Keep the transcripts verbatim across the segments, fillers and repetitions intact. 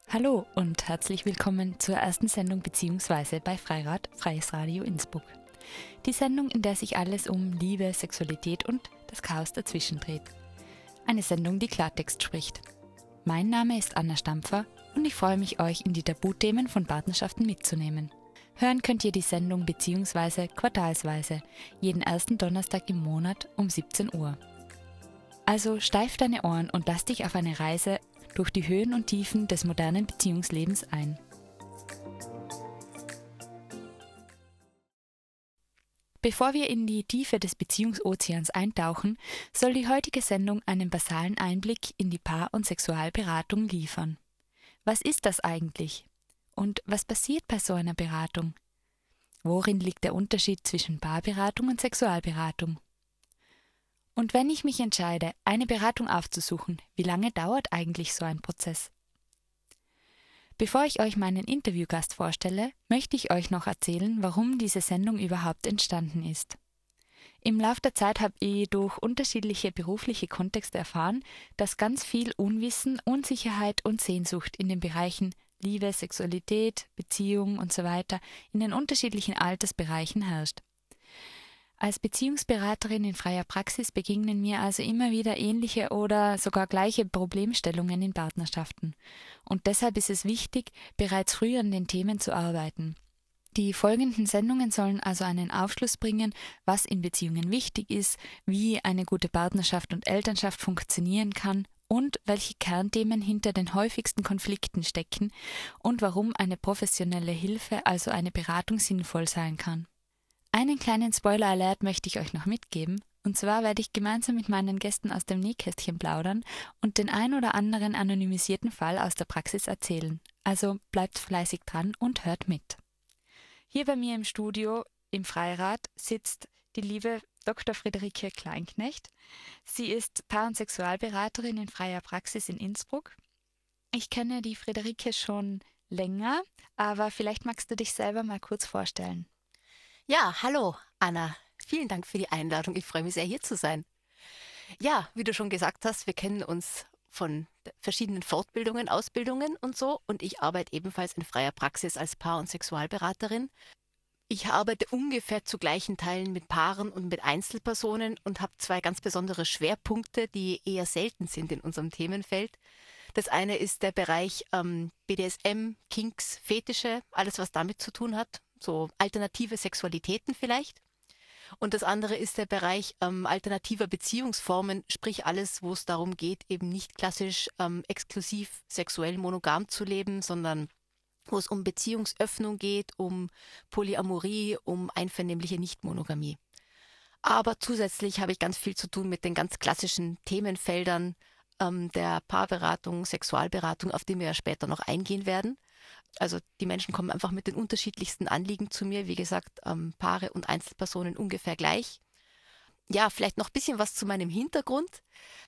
Hallo und herzlich willkommen zur ersten Sendung bzw. bei Freirad, Freies Radio Innsbruck. Die Sendung, in der sich alles um Liebe, Sexualität und das Chaos dazwischen dreht. Eine Sendung, die Klartext spricht. Mein Name ist Anna Stampfer und ich freue mich, euch in die Tabuthemen von Partnerschaften mitzunehmen. Hören könnt ihr die Sendung bzw. quartalsweise, jeden ersten Donnerstag im Monat um siebzehn Uhr. Also steif deine Ohren und lass dich auf eine Reise durch die Höhen und Tiefen des modernen Beziehungslebens ein. Bevor wir in die Tiefe des Beziehungsozeans eintauchen, soll die heutige Sendung einen basalen Einblick in die Paar- und Sexualberatung liefern. Was ist das eigentlich? Und was passiert bei so einer Beratung? Worin liegt der Unterschied zwischen Paarberatung und Sexualberatung? Und wenn ich mich entscheide, eine Beratung aufzusuchen, wie lange dauert eigentlich so ein Prozess? Bevor ich euch meinen Interviewgast vorstelle, möchte ich euch noch erzählen, warum diese Sendung überhaupt entstanden ist. Im Laufe der Zeit habe ich durch unterschiedliche berufliche Kontexte erfahren, dass ganz viel Unwissen, Unsicherheit und Sehnsucht in den Bereichen Liebe, Sexualität, Beziehung und so weiter in den unterschiedlichen Altersbereichen herrscht. Als Beziehungsberaterin in freier Praxis begegnen mir also immer wieder ähnliche oder sogar gleiche Problemstellungen in Partnerschaften. Und deshalb ist es wichtig, bereits früh an den Themen zu arbeiten. Die folgenden Sendungen sollen also einen Aufschluss bringen, was in Beziehungen wichtig ist, wie eine gute Partnerschaft und Elternschaft funktionieren kann und welche Kernthemen hinter den häufigsten Konflikten stecken und warum eine professionelle Hilfe, also eine Beratung, sinnvoll sein kann. Einen kleinen Spoiler-Alert möchte ich euch noch mitgeben, und zwar werde ich gemeinsam mit meinen Gästen aus dem Nähkästchen plaudern und den ein oder anderen anonymisierten Fall aus der Praxis erzählen. Also bleibt fleißig dran und hört mit. Hier bei mir im Studio im Freirad sitzt die liebe Doktor Friederike Kleinknecht. Sie ist Paar- und Sexualberaterin in freier Praxis in Innsbruck. Ich kenne die Friederike schon länger, aber vielleicht magst du dich selber mal kurz vorstellen. Ja, hallo Anna. Vielen Dank für die Einladung. Ich freue mich sehr, hier zu sein. Ja, wie du schon gesagt hast, wir kennen uns von verschiedenen Fortbildungen, Ausbildungen und so. Und ich arbeite ebenfalls in freier Praxis als Paar- und Sexualberaterin. Ich arbeite ungefähr zu gleichen Teilen mit Paaren und mit Einzelpersonen und habe zwei ganz besondere Schwerpunkte, die eher selten sind in unserem Themenfeld. Das eine ist der Bereich ähm, B D S M, Kinks, Fetische, alles was damit zu tun hat, so alternative Sexualitäten vielleicht. Und das andere ist der Bereich ähm, alternativer Beziehungsformen, sprich alles, wo es darum geht, eben nicht klassisch ähm, exklusiv sexuell monogam zu leben, sondern wo es um Beziehungsöffnung geht, um Polyamorie, um einvernehmliche Nichtmonogamie. Aber zusätzlich habe ich ganz viel zu tun mit den ganz klassischen Themenfeldern ähm, der Paarberatung, Sexualberatung, auf die wir ja später noch eingehen werden. Also die Menschen kommen einfach mit den unterschiedlichsten Anliegen zu mir. Wie gesagt, ähm, Paare und Einzelpersonen ungefähr gleich. Ja, vielleicht noch ein bisschen was zu meinem Hintergrund.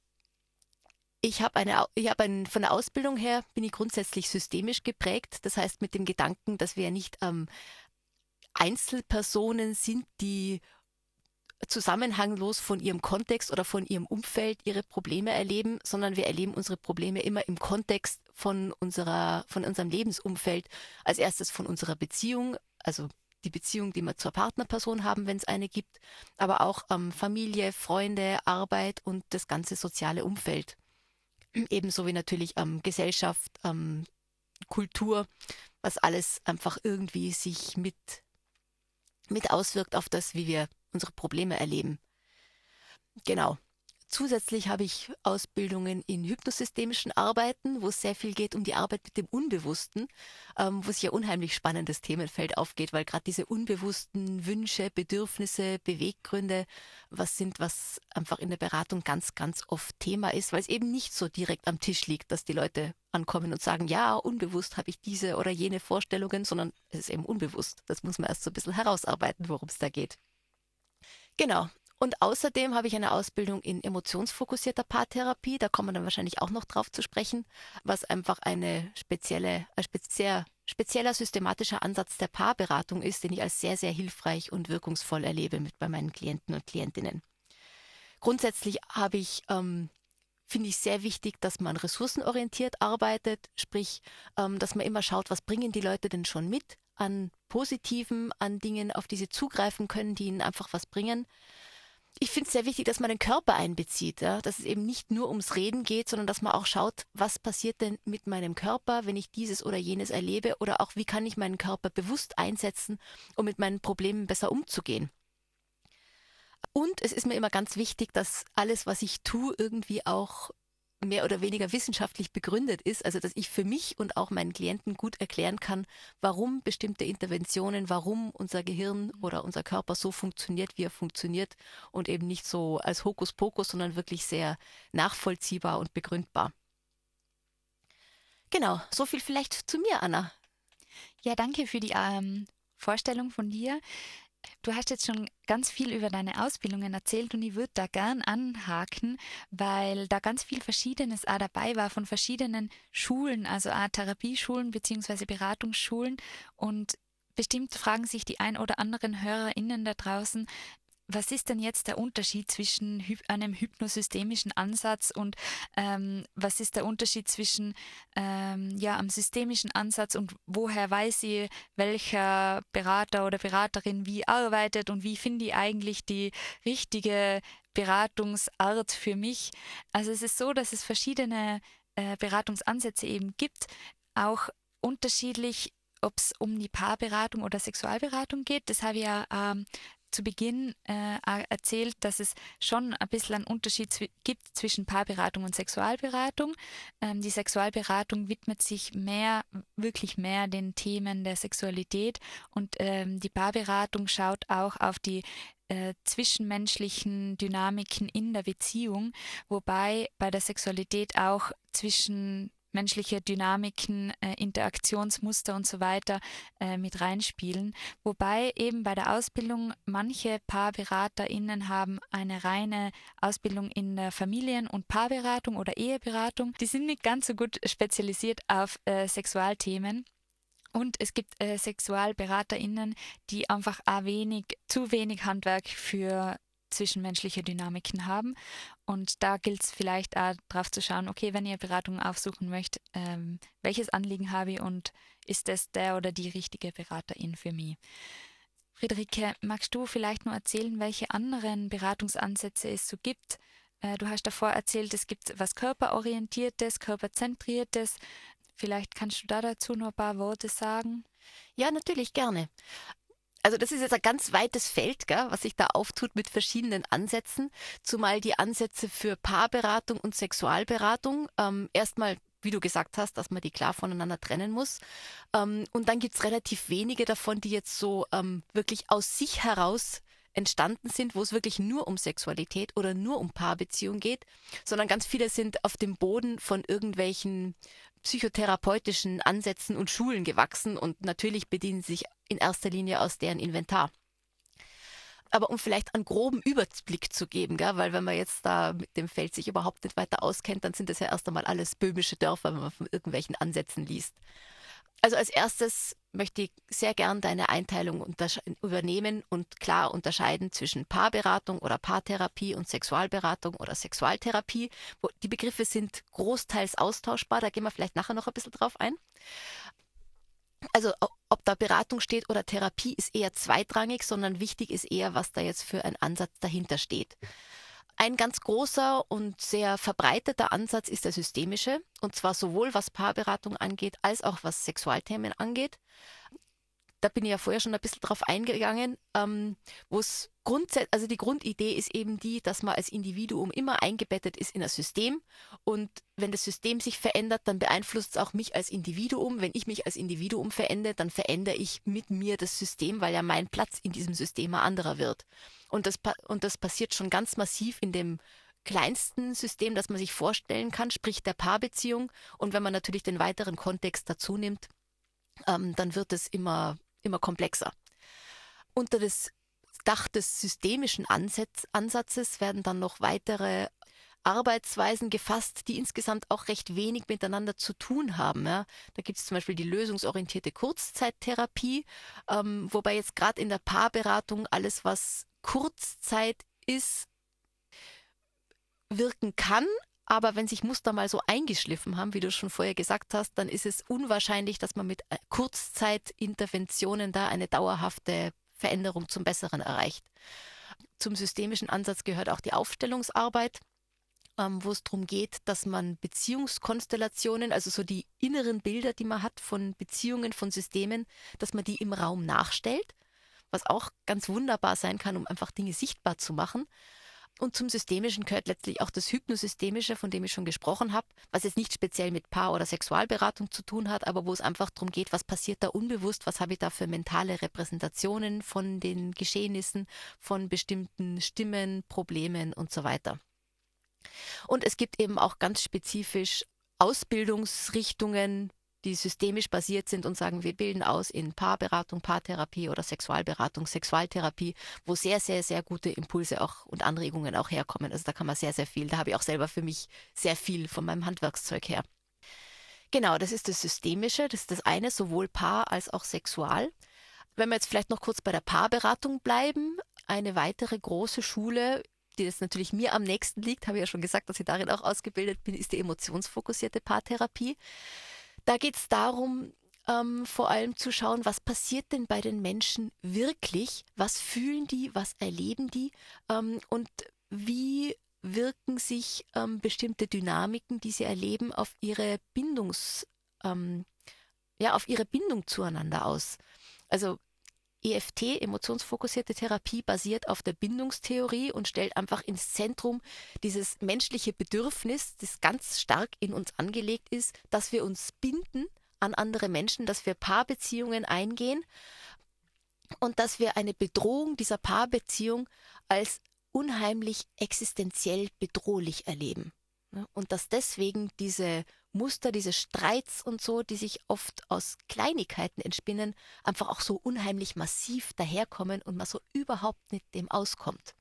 Ich habe eine, ich habe ein, von der Ausbildung her bin ich grundsätzlich systemisch geprägt. Das heißt mit dem Gedanken, dass wir ja nicht ähm, Einzelpersonen sind, die zusammenhanglos von ihrem Kontext oder von ihrem Umfeld ihre Probleme erleben, sondern wir erleben unsere Probleme immer im Kontext von unserer, von unserem Lebensumfeld. Als erstes von unserer Beziehung, also die Beziehung, die wir zur Partnerperson haben, wenn es eine gibt, aber auch ähm, Familie, Freunde, Arbeit und das ganze soziale Umfeld. Ebenso wie natürlich ähm, Gesellschaft, ähm, Kultur, was alles einfach irgendwie sich mit, mit auswirkt auf das, wie wir unsere Probleme erleben. Genau. Zusätzlich habe ich Ausbildungen in hypnosystemischen Arbeiten, wo es sehr viel geht um die Arbeit mit dem Unbewussten, ähm, wo sich ja unheimlich spannendes Themenfeld aufgeht, weil gerade diese unbewussten Wünsche, Bedürfnisse, Beweggründe, was sind, was einfach in der Beratung ganz, ganz oft Thema ist, weil es eben nicht so direkt am Tisch liegt, dass die Leute ankommen und sagen, ja, unbewusst habe ich diese oder jene Vorstellungen, sondern es ist eben unbewusst. Das muss man erst so ein bisschen herausarbeiten, worum es da geht. Genau. Und außerdem habe ich eine Ausbildung in emotionsfokussierter Paartherapie. Da kommen wir dann wahrscheinlich auch noch drauf zu sprechen, was einfach eine spezielle, ein speziell, spezieller systematischer Ansatz der Paarberatung ist, den ich als sehr, sehr hilfreich und wirkungsvoll erlebe mit bei meinen Klienten und Klientinnen. Grundsätzlich habe ich ähm, finde ich sehr wichtig, dass man ressourcenorientiert arbeitet, sprich, ähm, dass man immer schaut, was bringen die Leute denn schon mit an Positiven, an Dingen, auf die sie zugreifen können, die ihnen einfach was bringen. Ich finde es sehr wichtig, dass man den Körper einbezieht, ja? Dass es eben nicht nur ums Reden geht, sondern dass man auch schaut, was passiert denn mit meinem Körper, wenn ich dieses oder jenes erlebe, oder auch, wie kann ich meinen Körper bewusst einsetzen, um mit meinen Problemen besser umzugehen. Und es ist mir immer ganz wichtig, dass alles, was ich tue, irgendwie auch mehr oder weniger wissenschaftlich begründet ist, also dass ich für mich und auch meinen Klienten gut erklären kann, warum bestimmte Interventionen, warum unser Gehirn oder unser Körper so funktioniert, wie er funktioniert, und eben nicht so als Hokuspokus, sondern wirklich sehr nachvollziehbar und begründbar. Genau, so viel vielleicht zu mir, Anna. Ja, danke für die ähm, Vorstellung von dir. Du hast jetzt schon ganz viel über deine Ausbildungen erzählt und ich würde da gern anhaken, weil da ganz viel Verschiedenes auch dabei war von verschiedenen Schulen, also auch Therapieschulen bzw. Beratungsschulen, und bestimmt fragen sich die ein oder anderen HörerInnen da draußen, was ist denn jetzt der Unterschied zwischen hy- einem hypnosystemischen Ansatz und ähm, was ist der Unterschied zwischen ähm, ja, einem systemischen Ansatz, und woher weiß ich, welcher Berater oder Beraterin wie arbeitet und wie finde ich eigentlich die richtige Beratungsart für mich? Also es ist so, dass es verschiedene äh, Beratungsansätze eben gibt, auch unterschiedlich, ob es um die Paarberatung oder Sexualberatung geht. Das habe ich ja ähm, zu Beginn äh, erzählt, dass es schon ein bisschen einen Unterschied zwi- gibt zwischen Paarberatung und Sexualberatung. Ähm, die Sexualberatung widmet sich mehr, wirklich mehr den Themen der Sexualität, und ähm, die Paarberatung schaut auch auf die äh, zwischenmenschlichen Dynamiken in der Beziehung, wobei bei der Sexualität auch zwischen menschliche Dynamiken, äh, Interaktionsmuster und so weiter äh, mit reinspielen. Wobei eben bei der Ausbildung manche PaarberaterInnen haben eine reine Ausbildung in der Familien- und Paarberatung oder Eheberatung. Die sind nicht ganz so gut spezialisiert auf äh, Sexualthemen. Und es gibt äh, SexualberaterInnen, die einfach auch wenig, zu wenig Handwerk für zwischenmenschliche Dynamiken haben. Und da gilt es vielleicht auch drauf zu schauen, okay, wenn ihr Beratung aufsuchen möchtet, ähm, welches Anliegen habe ich und ist das der oder die richtige Beraterin für mich? Friederike, magst du vielleicht nur erzählen, welche anderen Beratungsansätze es so gibt? Äh, du hast davor erzählt, es gibt was körperorientiertes, körperzentriertes. Vielleicht kannst du da dazu noch ein paar Worte sagen. Ja, natürlich gerne. Also das ist jetzt ein ganz weites Feld, gell, was sich da auftut mit verschiedenen Ansätzen, zumal die Ansätze für Paarberatung und Sexualberatung ähm, erstmal, wie du gesagt hast, dass man die klar voneinander trennen muss. Ähm, und dann gibt's relativ wenige davon, die jetzt so ähm, wirklich aus sich heraus entstanden sind, wo es wirklich nur um Sexualität oder nur um Paarbeziehung geht, sondern ganz viele sind auf dem Boden von irgendwelchen psychotherapeutischen Ansätzen und Schulen gewachsen, und natürlich bedienen sie sich in erster Linie aus deren Inventar. Aber um vielleicht einen groben Überblick zu geben, gell, weil wenn man jetzt da mit dem Feld sich überhaupt nicht weiter auskennt, dann sind das ja erst einmal alles böhmische Dörfer, wenn man von irgendwelchen Ansätzen liest. Also als erstes möchte ich sehr gern deine Einteilung übernehmen und klar unterscheiden zwischen Paarberatung oder Paartherapie und Sexualberatung oder Sexualtherapie. Die Begriffe sind großteils austauschbar, da gehen wir vielleicht nachher noch ein bisschen drauf ein. Also ob da Beratung steht oder Therapie ist eher zweitrangig, sondern wichtig ist eher, was da jetzt für ein Ansatz dahinter steht. Ein ganz großer und sehr verbreiteter Ansatz ist der systemische, und zwar sowohl was Paarberatung angeht, als auch was Sexualthemen angeht. Da bin ich ja vorher schon ein bisschen drauf eingegangen, ähm, wo es grundsätzlich, also die Grundidee ist eben die, dass man als Individuum immer eingebettet ist in ein System, und wenn das System sich verändert, dann beeinflusst es auch mich als Individuum. Wenn ich mich als Individuum verändere, dann verändere ich mit mir das System, weil ja mein Platz in diesem System ein anderer wird. Und das, und das passiert schon ganz massiv in dem kleinsten System, das man sich vorstellen kann, sprich der Paarbeziehung. Und wenn man natürlich den weiteren Kontext dazu nimmt, ähm, dann wird es immer immer komplexer. Unter das Dach des systemischen Ansatz, Ansatzes werden dann noch weitere Arbeitsweisen gefasst, die insgesamt auch recht wenig miteinander zu tun haben. Ja. Da gibt es zum Beispiel die lösungsorientierte Kurzzeittherapie, ähm, wobei jetzt gerade in der Paarberatung alles, was Kurzzeit ist, wirken kann, Aber wenn sich Muster mal so eingeschliffen haben, wie du schon vorher gesagt hast, dann ist es unwahrscheinlich, dass man mit Kurzzeitinterventionen da eine dauerhafte Veränderung zum Besseren erreicht. Zum systemischen Ansatz gehört auch die Aufstellungsarbeit, ähm, wo es darum geht, dass man Beziehungskonstellationen, also so die inneren Bilder, die man hat von Beziehungen, von Systemen, dass man die im Raum nachstellt, was auch ganz wunderbar sein kann, um einfach Dinge sichtbar zu machen. Und zum Systemischen gehört letztlich auch das Hypnosystemische, von dem ich schon gesprochen habe, was jetzt nicht speziell mit Paar- oder Sexualberatung zu tun hat, aber wo es einfach darum geht, was passiert da unbewusst, was habe ich da für mentale Repräsentationen von den Geschehnissen, von bestimmten Stimmen, Problemen und so weiter. Und es gibt eben auch ganz spezifisch Ausbildungsrichtungen, die systemisch basiert sind und sagen, wir bilden aus in Paarberatung, Paartherapie oder Sexualberatung, Sexualtherapie, wo sehr, sehr, sehr gute Impulse auch und Anregungen auch herkommen. Also da kann man sehr, sehr viel. Da habe ich auch selber für mich sehr viel von meinem Handwerkszeug her. Genau, das ist das Systemische, das ist das eine, sowohl Paar als auch Sexual. Wenn wir jetzt vielleicht noch kurz bei der Paarberatung bleiben, eine weitere große Schule, die das natürlich mir am nächsten liegt, habe ich ja schon gesagt, dass ich darin auch ausgebildet bin, ist die emotionsfokussierte Paartherapie. Da geht es darum, ähm, vor allem zu schauen, was passiert denn bei den Menschen wirklich, was fühlen die, was erleben die ähm, und wie wirken sich ähm, bestimmte Dynamiken, die sie erleben, auf ihre Bindungs, ähm, ja, auf ihre Bindung zueinander aus. Also E F T, emotionsfokussierte Therapie, basiert auf der Bindungstheorie und stellt einfach ins Zentrum dieses menschliche Bedürfnis, das ganz stark in uns angelegt ist, dass wir uns binden an andere Menschen, dass wir Paarbeziehungen eingehen und dass wir eine Bedrohung dieser Paarbeziehung als unheimlich existenziell bedrohlich erleben. Und dass deswegen diese Muster, diese Streits und so, die sich oft aus Kleinigkeiten entspinnen, einfach auch so unheimlich massiv daherkommen und man so überhaupt nicht dem auskommt.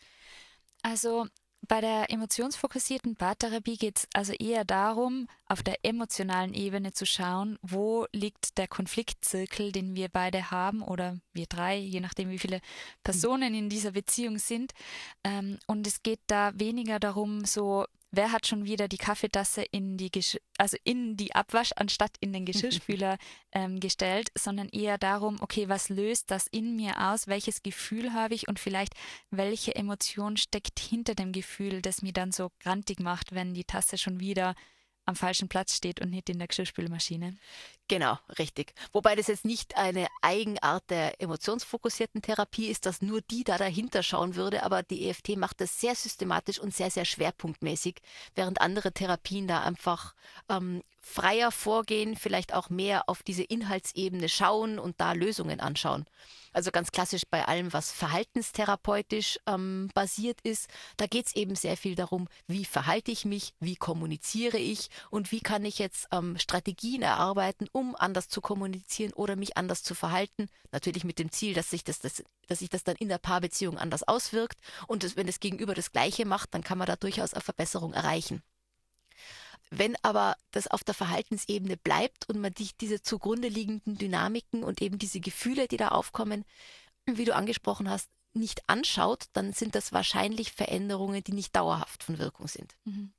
Also bei der emotionsfokussierten Paartherapie geht es also eher darum, auf der emotionalen Ebene zu schauen, wo liegt der Konfliktzirkel, den wir beide haben oder wir drei, je nachdem wie viele Personen in dieser Beziehung sind. Und es geht da weniger darum, so wer hat schon wieder die Kaffeetasse in die Gesch- also in die Abwasch anstatt in den Geschirrspüler ähm, gestellt, sondern eher darum, okay, was löst das in mir aus, welches Gefühl habe ich und vielleicht welche Emotion steckt hinter dem Gefühl, das mir dann so grantig macht, wenn die Tasse schon wieder am falschen Platz steht und nicht in der Geschirrspülmaschine. Genau, richtig. Wobei das jetzt nicht eine Eigenart der emotionsfokussierten Therapie ist, dass nur die da dahinter schauen würde, aber die E F T macht das sehr systematisch und sehr, sehr schwerpunktmäßig, während andere Therapien da einfach ähm, freier vorgehen, vielleicht auch mehr auf diese Inhaltsebene schauen und da Lösungen anschauen. Also ganz klassisch bei allem, was verhaltenstherapeutisch ähm, basiert ist, da geht es eben sehr viel darum, wie verhalte ich mich, wie kommuniziere ich und wie kann ich jetzt ähm, Strategien erarbeiten, um anders zu kommunizieren oder mich anders zu verhalten. Natürlich mit dem Ziel, dass sich das, das, dass sich das dann in der Paarbeziehung anders auswirkt und das, wenn das Gegenüber das Gleiche macht, dann kann man da durchaus eine Verbesserung erreichen. Wenn aber das auf der Verhaltensebene bleibt und man die, diese zugrunde liegenden Dynamiken und eben diese Gefühle, die da aufkommen, wie du angesprochen hast, nicht anschaut, dann sind das wahrscheinlich Veränderungen, die nicht dauerhaft von Wirkung sind.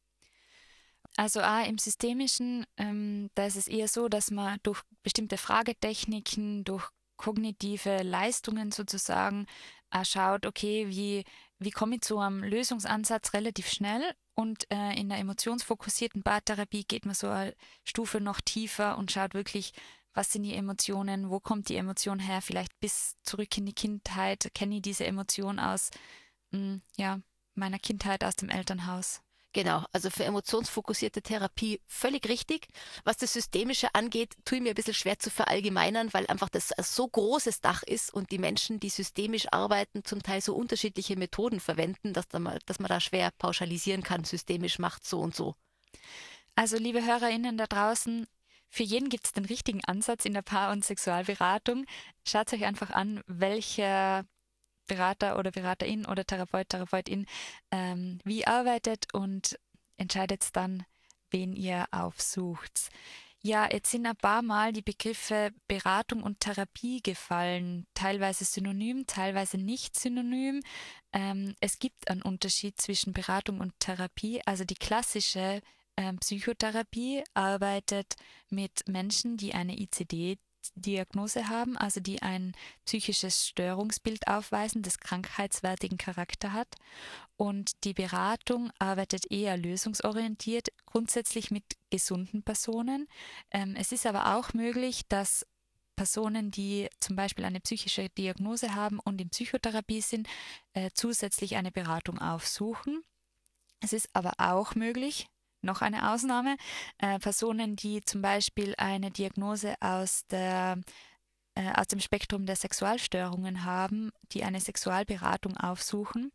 Also auch im Systemischen, ähm, da ist es eher so, dass man durch bestimmte Fragetechniken, durch kognitive Leistungen sozusagen äh, schaut, okay, wie, wie komme ich zu einem Lösungsansatz relativ schnell. Und äh, in der emotionsfokussierten Paartherapie geht man so eine Stufe noch tiefer und schaut wirklich, was sind die Emotionen, wo kommt die Emotion her, vielleicht bis zurück in die Kindheit, kenne ich diese Emotion aus mh, ja, meiner Kindheit, aus dem Elternhaus. Genau, also für emotionsfokussierte Therapie völlig richtig. Was das Systemische angeht, tue ich mir ein bisschen schwer zu verallgemeinern, weil einfach das ein so großes Dach ist und die Menschen, die systemisch arbeiten, zum Teil so unterschiedliche Methoden verwenden, dass, da mal, dass man da schwer pauschalisieren kann, systemisch macht so und so. Also liebe HörerInnen da draußen, für jeden gibt es den richtigen Ansatz in der Paar- und Sexualberatung. Schaut euch einfach an, welcher Berater oder Beraterin oder Therapeut, Therapeutin ähm, wie arbeitet und entscheidet dann, wen ihr aufsucht. Ja, jetzt sind ein paar Mal die Begriffe Beratung und Therapie gefallen, teilweise synonym, teilweise nicht synonym. Ähm, es gibt einen Unterschied zwischen Beratung und Therapie. Also die klassische ähm, Psychotherapie arbeitet mit Menschen, die eine I C D-Diagnose haben, also die ein psychisches Störungsbild aufweisen, das krankheitswertigen Charakter hat. Und die Beratung arbeitet eher lösungsorientiert, grundsätzlich mit gesunden Personen. Ähm, es ist aber auch möglich, dass Personen, die zum Beispiel eine psychische Diagnose haben und in Psychotherapie sind, äh, zusätzlich eine Beratung aufsuchen. Es ist aber auch möglich, noch eine Ausnahme, äh, Personen, die zum Beispiel eine Diagnose aus der äh, aus dem Spektrum der Sexualstörungen haben, die eine Sexualberatung aufsuchen.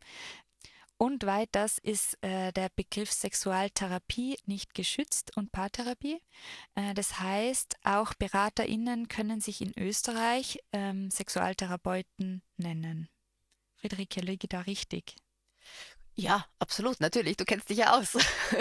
Und weiters ist äh, der Begriff Sexualtherapie nicht geschützt und Paartherapie. Äh, das heißt, auch BeraterInnen können sich in Österreich ähm, Sexualtherapeuten nennen. Friederike, liege da richtig? Ja, absolut, natürlich. Du kennst dich ja aus.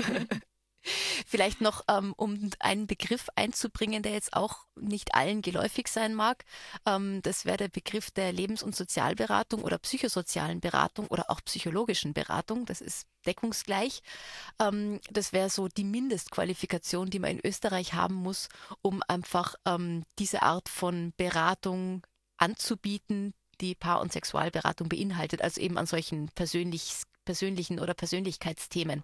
Vielleicht noch, ähm, um einen Begriff einzubringen, der jetzt auch nicht allen geläufig sein mag. Ähm, das wäre der Begriff der Lebens- und Sozialberatung oder psychosozialen Beratung oder auch psychologischen Beratung. Das ist deckungsgleich. Ähm, das wäre so die Mindestqualifikation, die man in Österreich haben muss, um einfach ähm, diese Art von Beratung anzubieten, die Paar- und Sexualberatung beinhaltet, also eben an solchen persönlich, persönlichen oder Persönlichkeitsthemen.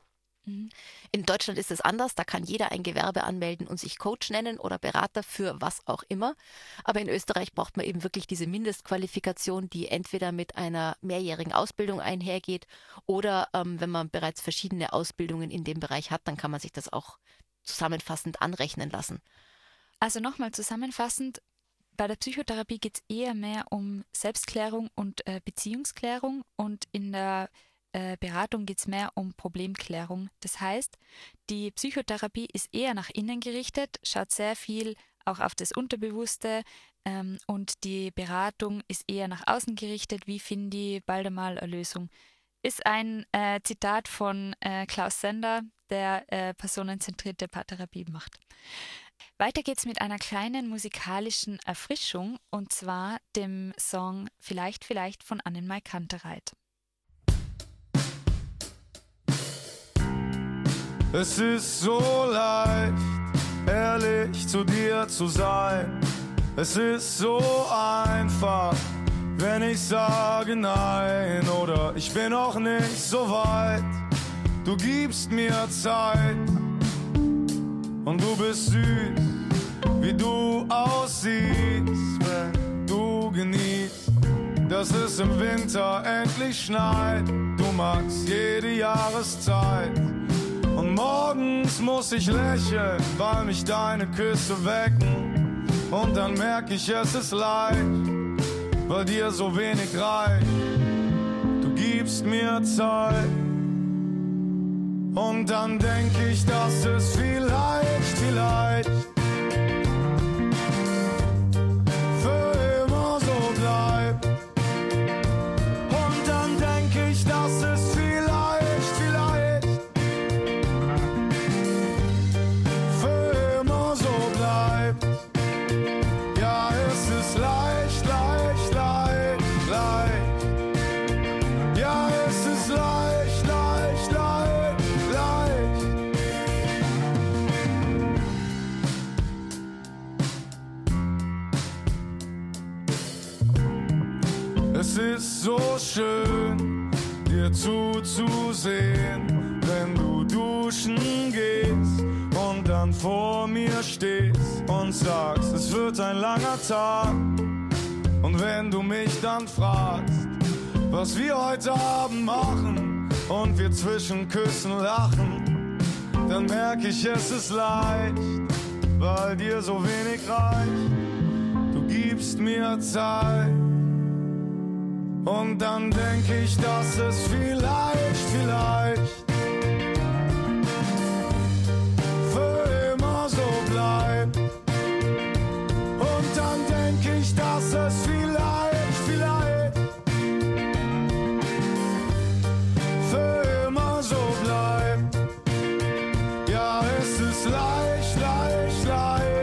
In Deutschland ist es anders, da kann jeder ein Gewerbe anmelden und sich Coach nennen oder Berater für was auch immer. Aber in Österreich braucht man eben wirklich diese Mindestqualifikation, die entweder mit einer mehrjährigen Ausbildung einhergeht oder ähm, wenn man bereits verschiedene Ausbildungen in dem Bereich hat, dann kann man sich das auch zusammenfassend anrechnen lassen. Also nochmal zusammenfassend, bei der Psychotherapie geht es eher mehr um Selbstklärung und äh, Beziehungsklärung und in der Beratung geht es mehr um Problemklärung. Das heißt, die Psychotherapie ist eher nach innen gerichtet, schaut sehr viel auch auf das Unterbewusste ähm, und die Beratung ist eher nach außen gerichtet. Wie finde ich bald einmal eine Lösung? Ist ein äh, Zitat von äh, Klaus Sender, der äh, personenzentrierte Paartherapie macht. Weiter geht's mit einer kleinen musikalischen Erfrischung und zwar dem Song Vielleicht, vielleicht von Annenmai Kantereit. Es ist so leicht, ehrlich zu dir zu sein. Es ist so einfach, wenn ich sage nein oder ich bin noch nicht so weit. Du gibst mir Zeit und du bist süß, wie du aussiehst, wenn du genießt, dass es im Winter endlich schneit. Du magst jede Jahreszeit. Und morgens muss ich lächeln, weil mich deine Küsse wecken. Und dann merk ich, es ist leicht, weil dir so wenig reicht. Du gibst mir Zeit. Und dann denk ich, dass es vielleicht, vielleicht für immer so bleibt. Und dann denk ich, dass es vielleicht, vielleicht ja, es ist leicht, leicht, leicht, leicht. Ja, es ist leicht, leicht, leicht, leicht. Es ist so schön, dir zuzusehen, wenn du duschen gehst und dann vor mir stehst und sagst, es wird ein langer Tag. Und wenn du mich dann fragst, was wir heute Abend machen und wir zwischen Küssen lachen, dann merk ich, es ist leicht, weil dir so wenig reicht. Du gibst mir Zeit. Und dann denk ich, dass es vielleicht, vielleicht für immer so bleibt. Und dann denk ich, dass es vielleicht, vielleicht für immer so bleibt. Ja, es ist leicht, leicht, leicht.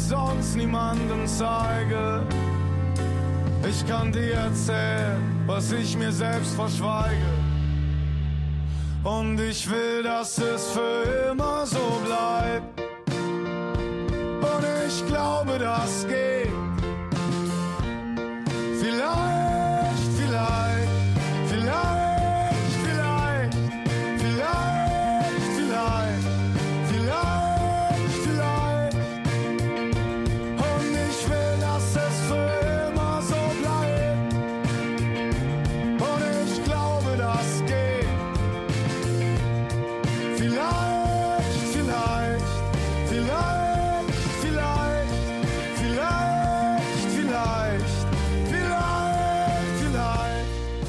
sonst niemandem zeige. Ich kann dir erzählen, was ich mir selbst verschweige. Und ich will, dass es für immer so bleibt. Und ich glaube, das geht. Vielleicht, vielleicht, vielleicht, vielleicht, vielleicht, vielleicht, vielleicht, vielleicht. Und ich will, dass es für immer so bleibt. Und ich glaube, das geht. Vielleicht, vielleicht, vielleicht, vielleicht, vielleicht, vielleicht, vielleicht, vielleicht.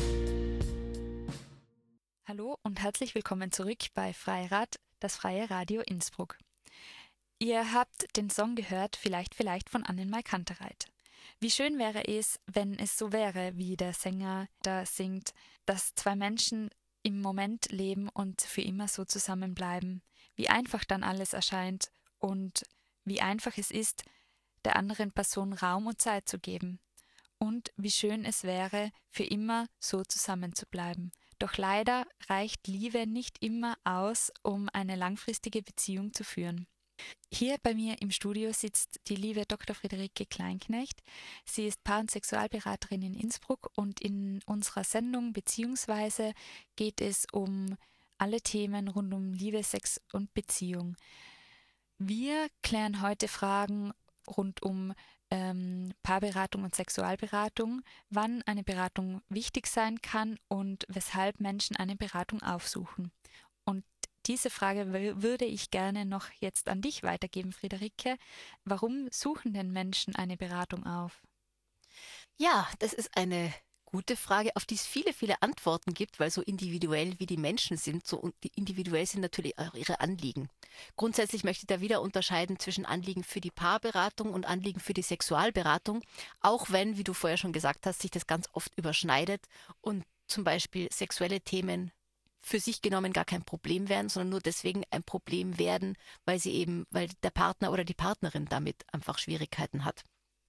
Hallo und herzlich willkommen zurück bei Freirad, das freie Radio Innsbruck. Ihr habt den Song gehört, Vielleicht, vielleicht von Annenmai Kantereit. Wie schön wäre es, wenn es so wäre, wie der Sänger da singt, dass zwei Menschen im Moment leben und für immer so zusammenbleiben. Wie einfach dann alles erscheint und wie einfach es ist, der anderen Person Raum und Zeit zu geben. Und wie schön es wäre, für immer so zusammenzubleiben. Doch leider reicht Liebe nicht immer aus, um eine langfristige Beziehung zu führen. Hier bei mir im Studio sitzt die liebe Doktor Friederike Kleinknecht. Sie ist Paar- und Sexualberaterin in Innsbruck und in unserer Sendung beziehungsweise geht es um alle Themen rund um Liebe, Sex und Beziehung. Wir klären heute Fragen rund um ähm, Paarberatung und Sexualberatung, wann eine Beratung wichtig sein kann und weshalb Menschen eine Beratung aufsuchen. Und diese Frage w- würde ich gerne noch jetzt an dich weitergeben, Friederike. Warum suchen denn Menschen eine Beratung auf? Ja, das ist eine gute Frage, auf die es viele, viele Antworten gibt, weil so individuell wie die Menschen sind, so und die individuell sind natürlich auch ihre Anliegen. Grundsätzlich möchte ich da wieder unterscheiden zwischen Anliegen für die Paarberatung und Anliegen für die Sexualberatung, auch wenn, wie du vorher schon gesagt hast, sich das ganz oft überschneidet und zum Beispiel sexuelle Themen für sich genommen gar kein Problem wären, sondern nur deswegen ein Problem werden, weil sie eben, weil der Partner oder die Partnerin damit einfach Schwierigkeiten hat.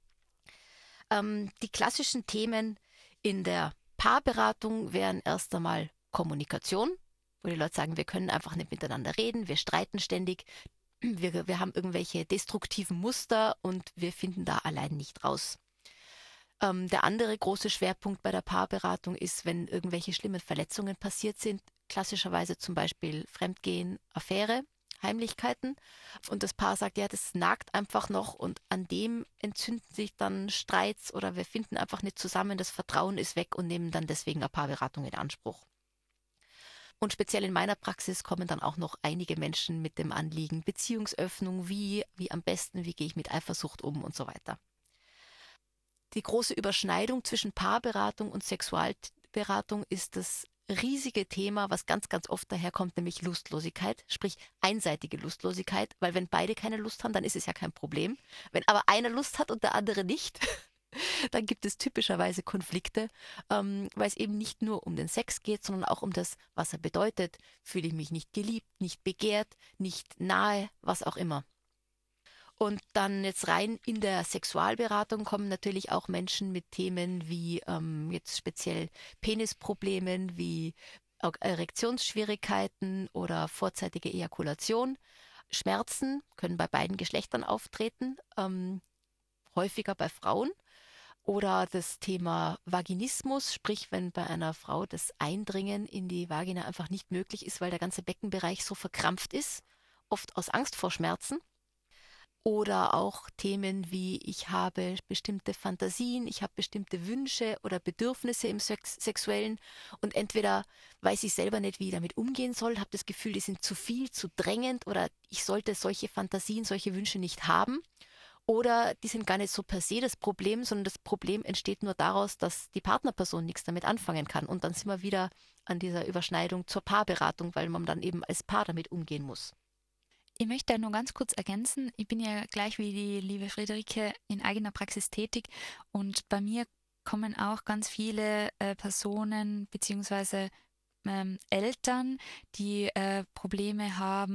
Ähm, die klassischen Themen in der Paarberatung wären erst einmal Kommunikation, wo die Leute sagen, wir können einfach nicht miteinander reden, wir streiten ständig, wir, wir haben irgendwelche destruktiven Muster und wir finden da allein nicht raus. Ähm, der andere große Schwerpunkt bei der Paarberatung ist, wenn irgendwelche schlimmen Verletzungen passiert sind, klassischerweise zum Beispiel Fremdgehen, Affäre, Heimlichkeiten. Und das Paar sagt, ja, das nagt einfach noch und an dem entzünden sich dann Streits oder wir finden einfach nicht zusammen, das Vertrauen ist weg und nehmen dann deswegen eine Paarberatung in Anspruch. Und speziell in meiner Praxis kommen dann auch noch einige Menschen mit dem Anliegen Beziehungsöffnung, wie, wie am besten, wie gehe ich mit Eifersucht um und so weiter. Die große Überschneidung zwischen Paarberatung und Sexualberatung ist das riesige Thema, was ganz, ganz oft daherkommt, nämlich Lustlosigkeit, sprich einseitige Lustlosigkeit, weil wenn beide keine Lust haben, dann ist es ja kein Problem. Wenn aber einer Lust hat und der andere nicht, dann gibt es typischerweise Konflikte, ähm, weil es eben nicht nur um den Sex geht, sondern auch um das, was er bedeutet. Fühle ich mich nicht geliebt, nicht begehrt, nicht nahe, was auch immer. Und dann jetzt rein in der Sexualberatung kommen natürlich auch Menschen mit Themen wie ähm, jetzt speziell Penisproblemen, wie Erektionsschwierigkeiten oder vorzeitige Ejakulation. Schmerzen können bei beiden Geschlechtern auftreten, ähm, häufiger bei Frauen. Oder das Thema Vaginismus, sprich wenn bei einer Frau das Eindringen in die Vagina einfach nicht möglich ist, weil der ganze Beckenbereich so verkrampft ist, oft aus Angst vor Schmerzen. Oder auch Themen wie, ich habe bestimmte Fantasien, ich habe bestimmte Wünsche oder Bedürfnisse im Sex- Sexuellen und entweder weiß ich selber nicht, wie ich damit umgehen soll, habe das Gefühl, die sind zu viel, zu drängend oder ich sollte solche Fantasien, solche Wünsche nicht haben. Oder die sind gar nicht so per se das Problem, sondern das Problem entsteht nur daraus, dass die Partnerperson nichts damit anfangen kann. Und dann sind wir wieder an dieser Überschneidung zur Paarberatung, weil man dann eben als Paar damit umgehen muss. Ich möchte da nur ganz kurz ergänzen, ich bin ja gleich wie die liebe Friederike in eigener Praxis tätig und bei mir kommen auch ganz viele äh, Personen bzw. Ähm, Eltern, die äh, Probleme haben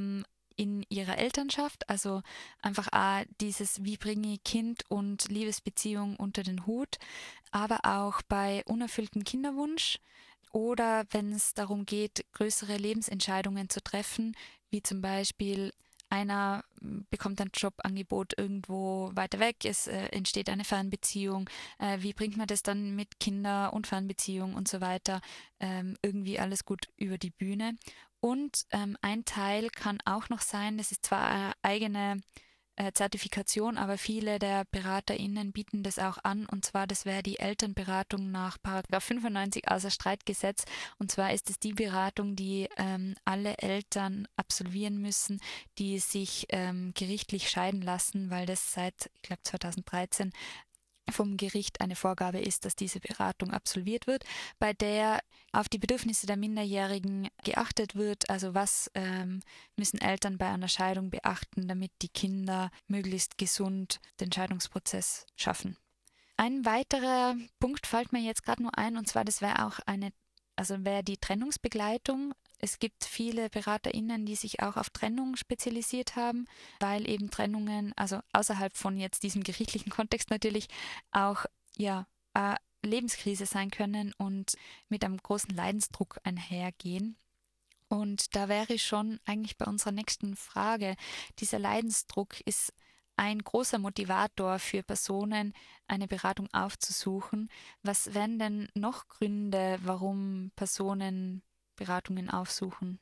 in ihrer Elternschaft, also einfach auch dieses, wie bringe ich Kind und Liebesbeziehung unter den Hut, aber auch bei unerfülltem Kinderwunsch oder wenn es darum geht, größere Lebensentscheidungen zu treffen, wie zum Beispiel einer bekommt ein Jobangebot irgendwo weiter weg, es äh, entsteht eine Fernbeziehung, äh, wie bringt man das dann mit Kinder- und Fernbeziehung und so weiter ähm, irgendwie alles gut über die Bühne. Und ähm, ein Teil kann auch noch sein, das ist zwar eine eigene äh, Zertifikation, aber viele der BeraterInnen bieten das auch an, und zwar, das wäre die Elternberatung nach Paragraph fünfundneunzig Außerstreitgesetz, und zwar ist es die Beratung, die ähm, alle Eltern absolvieren müssen, die sich ähm, gerichtlich scheiden lassen, weil das seit, ich glaube, zweitausenddreizehn vom Gericht eine Vorgabe ist, dass diese Beratung absolviert wird, bei der auf die Bedürfnisse der Minderjährigen geachtet wird. Also was ähm, müssen Eltern bei einer Scheidung beachten, damit die Kinder möglichst gesund den Scheidungsprozess schaffen. Ein weiterer Punkt fällt mir jetzt gerade nur ein, und zwar, das wäre auch eine, also wäre die Trennungsbegleitung. Es gibt viele BeraterInnen, die sich auch auf Trennung spezialisiert haben, weil eben Trennungen, also außerhalb von jetzt diesem gerichtlichen Kontext natürlich, auch ja, eine Lebenskrise sein können und mit einem großen Leidensdruck einhergehen. Und da wäre schon eigentlich bei unserer nächsten Frage, dieser Leidensdruck ist ein großer Motivator für Personen, eine Beratung aufzusuchen. Was wären denn noch Gründe, warum Personen Beratungen aufsuchen?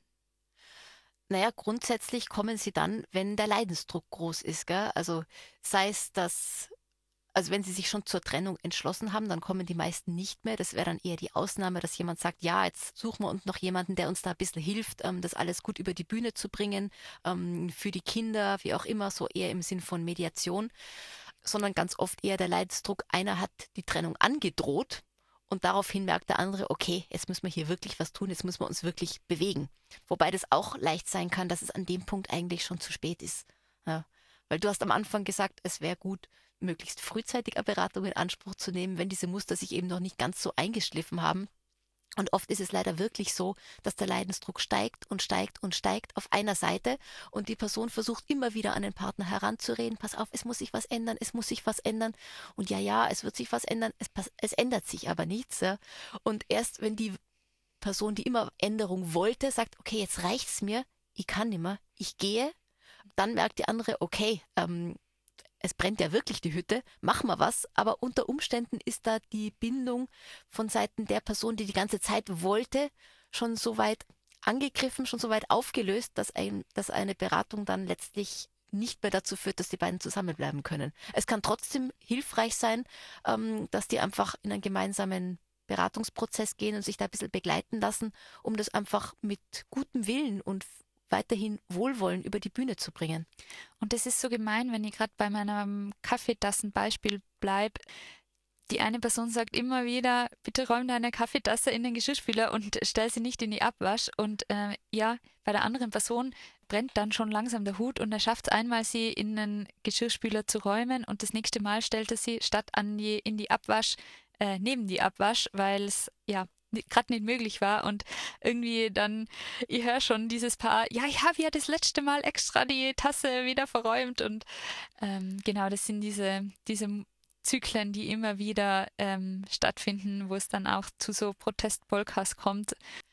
Naja, grundsätzlich kommen sie dann, wenn der Leidensdruck groß ist, gell? Also sei es, dass, also wenn sie sich schon zur Trennung entschlossen haben, dann kommen die meisten nicht mehr. Das wäre dann eher die Ausnahme, dass jemand sagt, ja, jetzt suchen wir uns noch jemanden, der uns da ein bisschen hilft, ähm, das alles gut über die Bühne zu bringen, ähm, für die Kinder, wie auch immer, so eher im Sinn von Mediation, sondern ganz oft eher der Leidensdruck, einer hat die Trennung angedroht. Und daraufhin merkt der andere, okay, jetzt müssen wir hier wirklich was tun, jetzt müssen wir uns wirklich bewegen. Wobei das auch leicht sein kann, dass es an dem Punkt eigentlich schon zu spät ist. Ja. Weil du hast am Anfang gesagt, es wäre gut, möglichst frühzeitig eine Beratung in Anspruch zu nehmen, wenn diese Muster sich eben noch nicht ganz so eingeschliffen haben. Und oft ist es leider wirklich so, dass der Leidensdruck steigt und steigt und steigt auf einer Seite und die Person versucht immer wieder an den Partner heranzureden, pass auf, es muss sich was ändern, es muss sich was ändern und ja, ja, es wird sich was ändern, es, es ändert sich aber nichts. Ja? Und erst wenn die Person, die immer Änderung wollte, sagt, okay, jetzt reicht's mir, ich kann nicht mehr, ich gehe, dann merkt die andere, okay, ähm, es brennt ja wirklich die Hütte, machen wir was, aber unter Umständen ist da die Bindung von Seiten der Person, die die ganze Zeit wollte, schon so weit angegriffen, schon so weit aufgelöst, dass, ein, dass eine Beratung dann letztlich nicht mehr dazu führt, dass die beiden zusammenbleiben können. Es kann trotzdem hilfreich sein, ähm, dass die einfach in einen gemeinsamen Beratungsprozess gehen und sich da ein bisschen begleiten lassen, um das einfach mit gutem Willen und weiterhin Wohlwollen über die Bühne zu bringen. Und das ist so gemein, wenn ich gerade bei meinem Kaffeetassenbeispiel bleibe. Die eine Person sagt immer wieder, bitte räum deine Kaffeetasse in den Geschirrspüler und stell sie nicht in die Abwasch. Und äh, ja, bei der anderen Person brennt dann schon langsam der Hut und er schafft es einmal, sie in den Geschirrspüler zu räumen und das nächste Mal stellt er sie statt an die, in die Abwasch, äh, neben die Abwasch, weil es ja gerade nicht möglich war und irgendwie dann, ich höre schon dieses Paar, ja, ich habe ja das letzte Mal extra die Tasse wieder verräumt und ähm, genau, das sind diese, diese Zyklen, die immer wieder ähm, stattfinden, wo es dann auch zu so Protestpolkas kommt.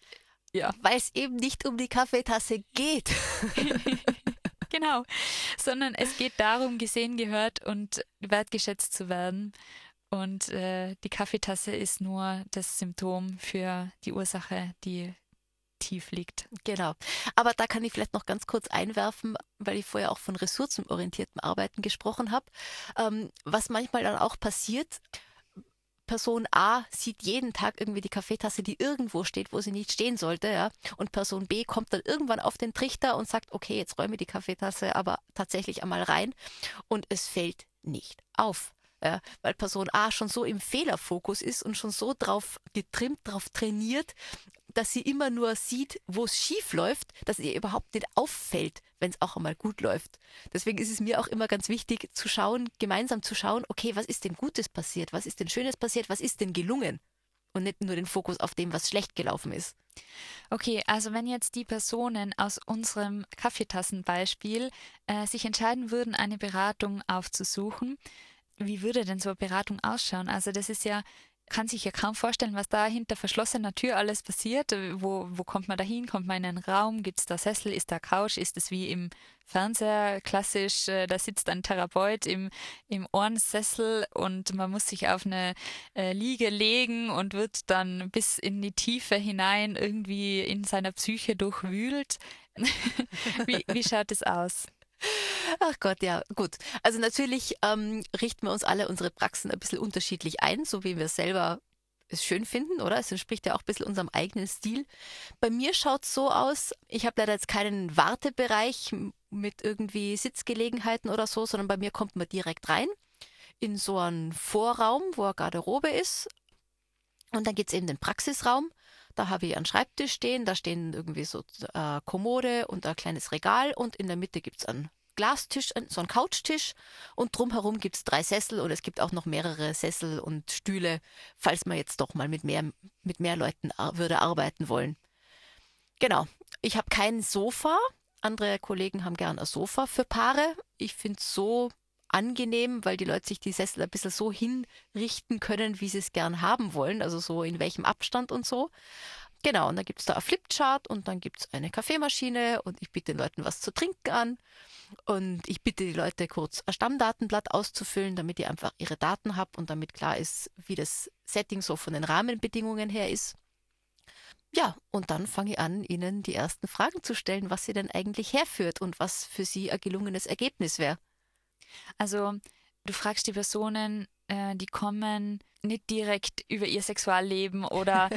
Ja. Weil es eben nicht um die Kaffeetasse geht. Genau, sondern es geht darum, gesehen, gehört und wertgeschätzt zu werden. Und äh, die Kaffeetasse ist nur das Symptom für die Ursache, die tief liegt. Genau. Aber da kann ich vielleicht noch ganz kurz einwerfen, weil ich vorher auch von ressourcenorientiertem Arbeiten gesprochen habe. Ähm, was manchmal dann auch passiert, Person A sieht jeden Tag irgendwie die Kaffeetasse, die irgendwo steht, wo sie nicht stehen sollte, ja. Und Person B kommt dann irgendwann auf den Trichter und sagt, okay, jetzt räume ich die Kaffeetasse aber tatsächlich einmal rein. Und es fällt nicht auf. Ja, weil Person A schon so im Fehlerfokus ist und schon so drauf getrimmt, drauf trainiert, dass sie immer nur sieht, wo es schief läuft, dass ihr überhaupt nicht auffällt, wenn es auch einmal gut läuft. Deswegen ist es mir auch immer ganz wichtig zu schauen, gemeinsam zu schauen, okay, was ist denn Gutes passiert, was ist denn Schönes passiert, was ist denn gelungen? Und nicht nur den Fokus auf dem, was schlecht gelaufen ist. Okay, also wenn jetzt die Personen aus unserem Kaffeetassenbeispiel äh, sich entscheiden würden, eine Beratung aufzusuchen, wie würde denn so eine Beratung ausschauen? Also das ist ja, kann sich ja kaum vorstellen, was da hinter verschlossener Tür alles passiert. Äh, Wo, wo kommt man da hin? Kommt man in einen Raum? Gibt es da Sessel? Ist da Couch? Ist es wie im Fernseher klassisch? Äh, da sitzt ein Therapeut im, im Ohrensessel und man muss sich auf eine äh, Liege legen und wird dann bis in die Tiefe hinein irgendwie in seiner Psyche durchwühlt. Wie, wie schaut es aus? Ach Gott, ja, gut. Also natürlich ähm, richten wir uns alle unsere Praxen ein bisschen unterschiedlich ein, so wie wir selber es schön finden, oder? Es entspricht ja auch ein bisschen unserem eigenen Stil. Bei mir schaut es so aus, ich habe leider jetzt keinen Wartebereich mit irgendwie Sitzgelegenheiten oder so, sondern bei mir kommt man direkt rein in so einen Vorraum, wo eine Garderobe ist. Und dann gibt es eben den Praxisraum. Da habe ich einen Schreibtisch stehen, da stehen irgendwie so äh, Kommode und ein kleines Regal und in der Mitte gibt es einen Glastisch, so einen Couchtisch und drumherum gibt es drei Sessel und es gibt auch noch mehrere Sessel und Stühle, falls man jetzt doch mal mit mehr, mit mehr Leuten ar- würde arbeiten wollen. Genau, ich habe kein Sofa. Andere Kollegen haben gern ein Sofa für Paare. Ich finde es so angenehm, weil die Leute sich die Sessel ein bisschen so hinrichten können, wie sie es gern haben wollen, also so in welchem Abstand und so. Genau, und dann gibt es da ein Flipchart und dann gibt es eine Kaffeemaschine und ich biete den Leuten was zu trinken an und ich bitte die Leute kurz ein Stammdatenblatt auszufüllen, damit ihr einfach ihre Daten habt und damit klar ist, wie das Setting so von den Rahmenbedingungen her ist. Ja, und dann fange ich an, Ihnen die ersten Fragen zu stellen, was Sie denn eigentlich herführt und was für Sie ein gelungenes Ergebnis wäre. Also du fragst die Personen, äh, die kommen nicht direkt über ihr Sexualleben oder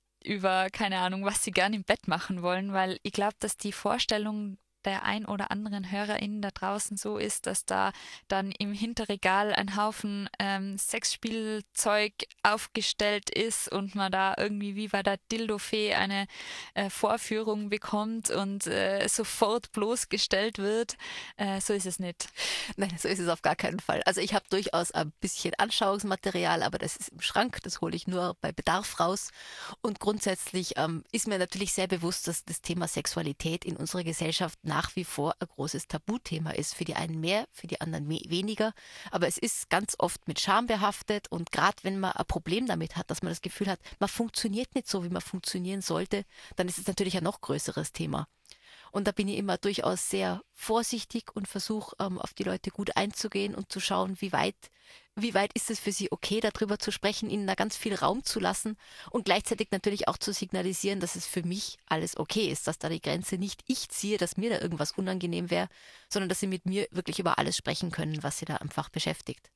über, keine Ahnung, was sie gern im Bett machen wollen, weil ich glaube, dass die Vorstellung der ein oder anderen HörerInnen da draußen so ist, dass da dann im Hinterregal ein Haufen ähm, Sexspielzeug aufgestellt ist und man da irgendwie wie bei der Dildo-Fee eine äh, Vorführung bekommt und äh, sofort bloßgestellt wird. Äh, so ist es nicht. Nein, so ist es auf gar keinen Fall. Also ich habe durchaus ein bisschen Anschauungsmaterial, aber das ist im Schrank, das hole ich nur bei Bedarf raus. Und grundsätzlich ähm, ist mir natürlich sehr bewusst, dass das Thema Sexualität in unserer Gesellschaft nach wie vor ein großes Tabuthema ist. Für die einen mehr, für die anderen me- weniger. Aber es ist ganz oft mit Scham behaftet und gerade wenn man ein Problem damit hat, dass man das Gefühl hat, man funktioniert nicht so, wie man funktionieren sollte, dann ist es natürlich ein noch größeres Thema. Und da bin ich immer durchaus sehr vorsichtig und versuche, ähm, auf die Leute gut einzugehen und zu schauen, wie weit, wie weit ist es für sie okay, darüber zu sprechen, ihnen da ganz viel Raum zu lassen und gleichzeitig natürlich auch zu signalisieren, dass es für mich alles okay ist, dass da die Grenze nicht ich ziehe, dass mir da irgendwas unangenehm wäre, sondern dass sie mit mir wirklich über alles sprechen können, was sie da einfach beschäftigt.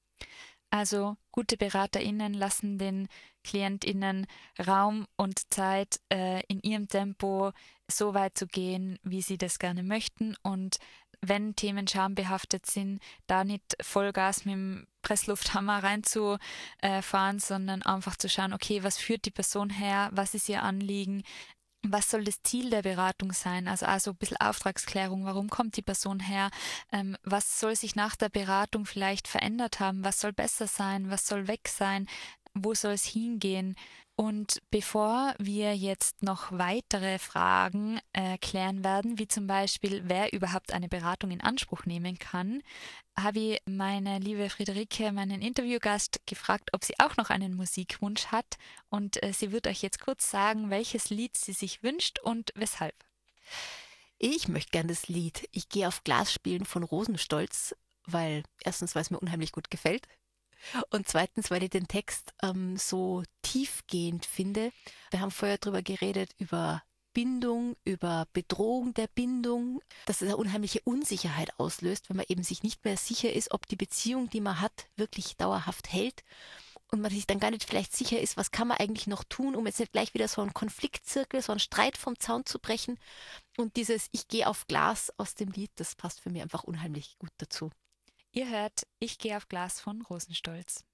Also gute BeraterInnen lassen den KlientInnen Raum und Zeit, äh, in ihrem Tempo so weit zu gehen, wie sie das gerne möchten. Und wenn Themen schambehaftet sind, da nicht Vollgas mit dem Presslufthammer reinzufahren, sondern einfach zu schauen, okay, was führt die Person her, was ist ihr Anliegen, was soll das Ziel der Beratung sein? Also also ein bisschen Auftragsklärung, warum kommt die Person her? Ähm, was soll sich nach der Beratung vielleicht verändert haben? Was soll besser sein? Was soll weg sein? Wo soll es hingehen? Und bevor wir jetzt noch weitere Fragen äh, klären werden, wie zum Beispiel, wer überhaupt eine Beratung in Anspruch nehmen kann, habe ich meine liebe Friederike, meinen Interviewgast, gefragt, ob sie auch noch einen Musikwunsch hat. Und äh, sie wird euch jetzt kurz sagen, welches Lied sie sich wünscht und weshalb. Ich möchte gerne das Lied Ich gehe auf Glas spielen von Rosenstolz, weil erstens, weil es mir unheimlich gut gefällt. Und zweitens, weil ich den Text ähm, so tiefgehend finde. Wir haben vorher darüber geredet, über Bindung, über Bedrohung der Bindung, dass es eine unheimliche Unsicherheit auslöst, wenn man eben sich nicht mehr sicher ist, ob die Beziehung, die man hat, wirklich dauerhaft hält. Und man sich dann gar nicht vielleicht sicher ist, was kann man eigentlich noch tun, um jetzt nicht gleich wieder so einen Konfliktzirkel, so einen Streit vom Zaun zu brechen. Und dieses Ich gehe auf Glas aus dem Lied, das passt für mich einfach unheimlich gut dazu. Ihr hört Ich gehe auf Glas von Rosenstolz.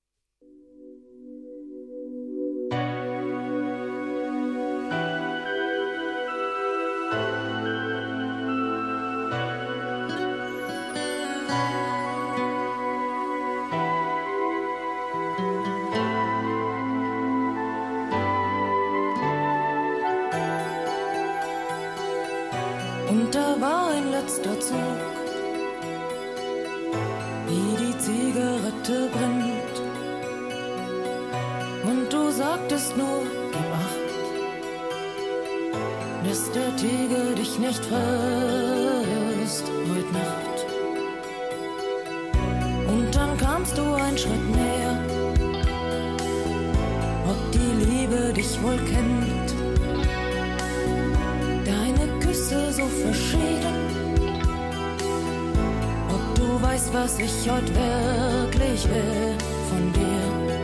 Und da war ein letzter Zug, wie die Zigarette brennt. Und du sagtest nur, gib acht, dass der Tiger dich nicht frisst heute Nacht. Und dann kamst du einen Schritt näher, ob die Liebe dich wohl kennt. Deine Küsse so verschieden, ob du weißt, was ich heute wirklich will von dir.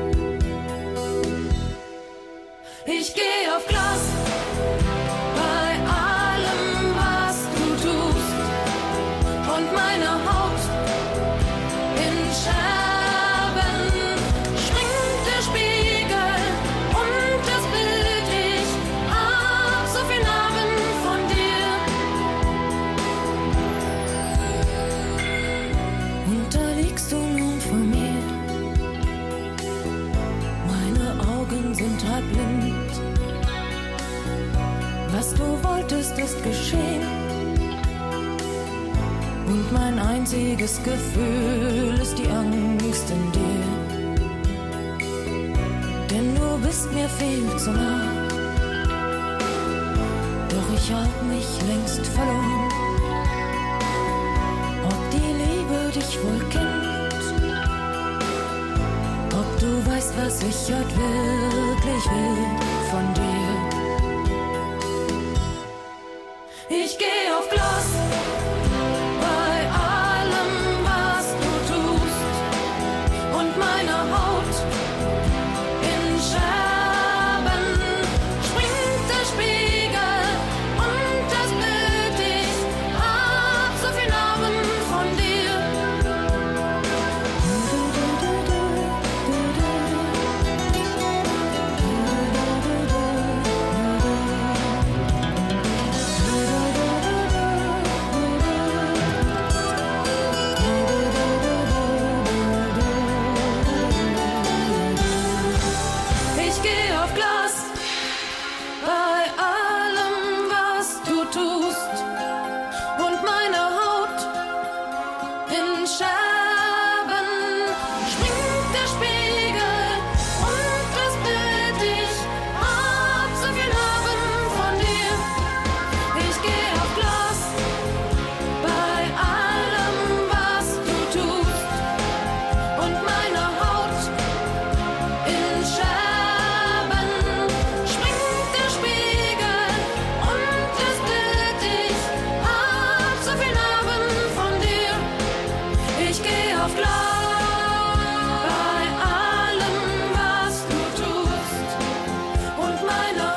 Ich geh auf Glas bei allem, was du tust, und meine Haut in Scherben schwingt der Spiegel und das Bild, ich hab so viel Narben von dir. Und da liegst du nun vor mir, meine Augen sind halb blind. Was du wolltest, ist geschehen. Und mein einziges Gefühl ist die Angst in dir. Denn du bist mir viel zu nah. Doch ich hab mich längst verloren. Ob die Liebe dich wohl kennt, ob du weißt, was ich heute wirklich will von dir. Ich geh auf Glas bei allem, was du tust, und meine Haut in Scherben springt der Spiegel und das Bild, ich hab so viel Narben von dir. Ich geh auf Glas bei allem, was du tust, und meine Haut in Scherben springt der Spiegel und das Bild, ich hab so viel Narben von dir. Ich geh auf Glas bei allem, was du tust, und meine Haut in Scherben springt der Spiegel und das Bild, ich hab so viel Narben von dir. Ich geh auf Glas bei allem, was du tust, und meine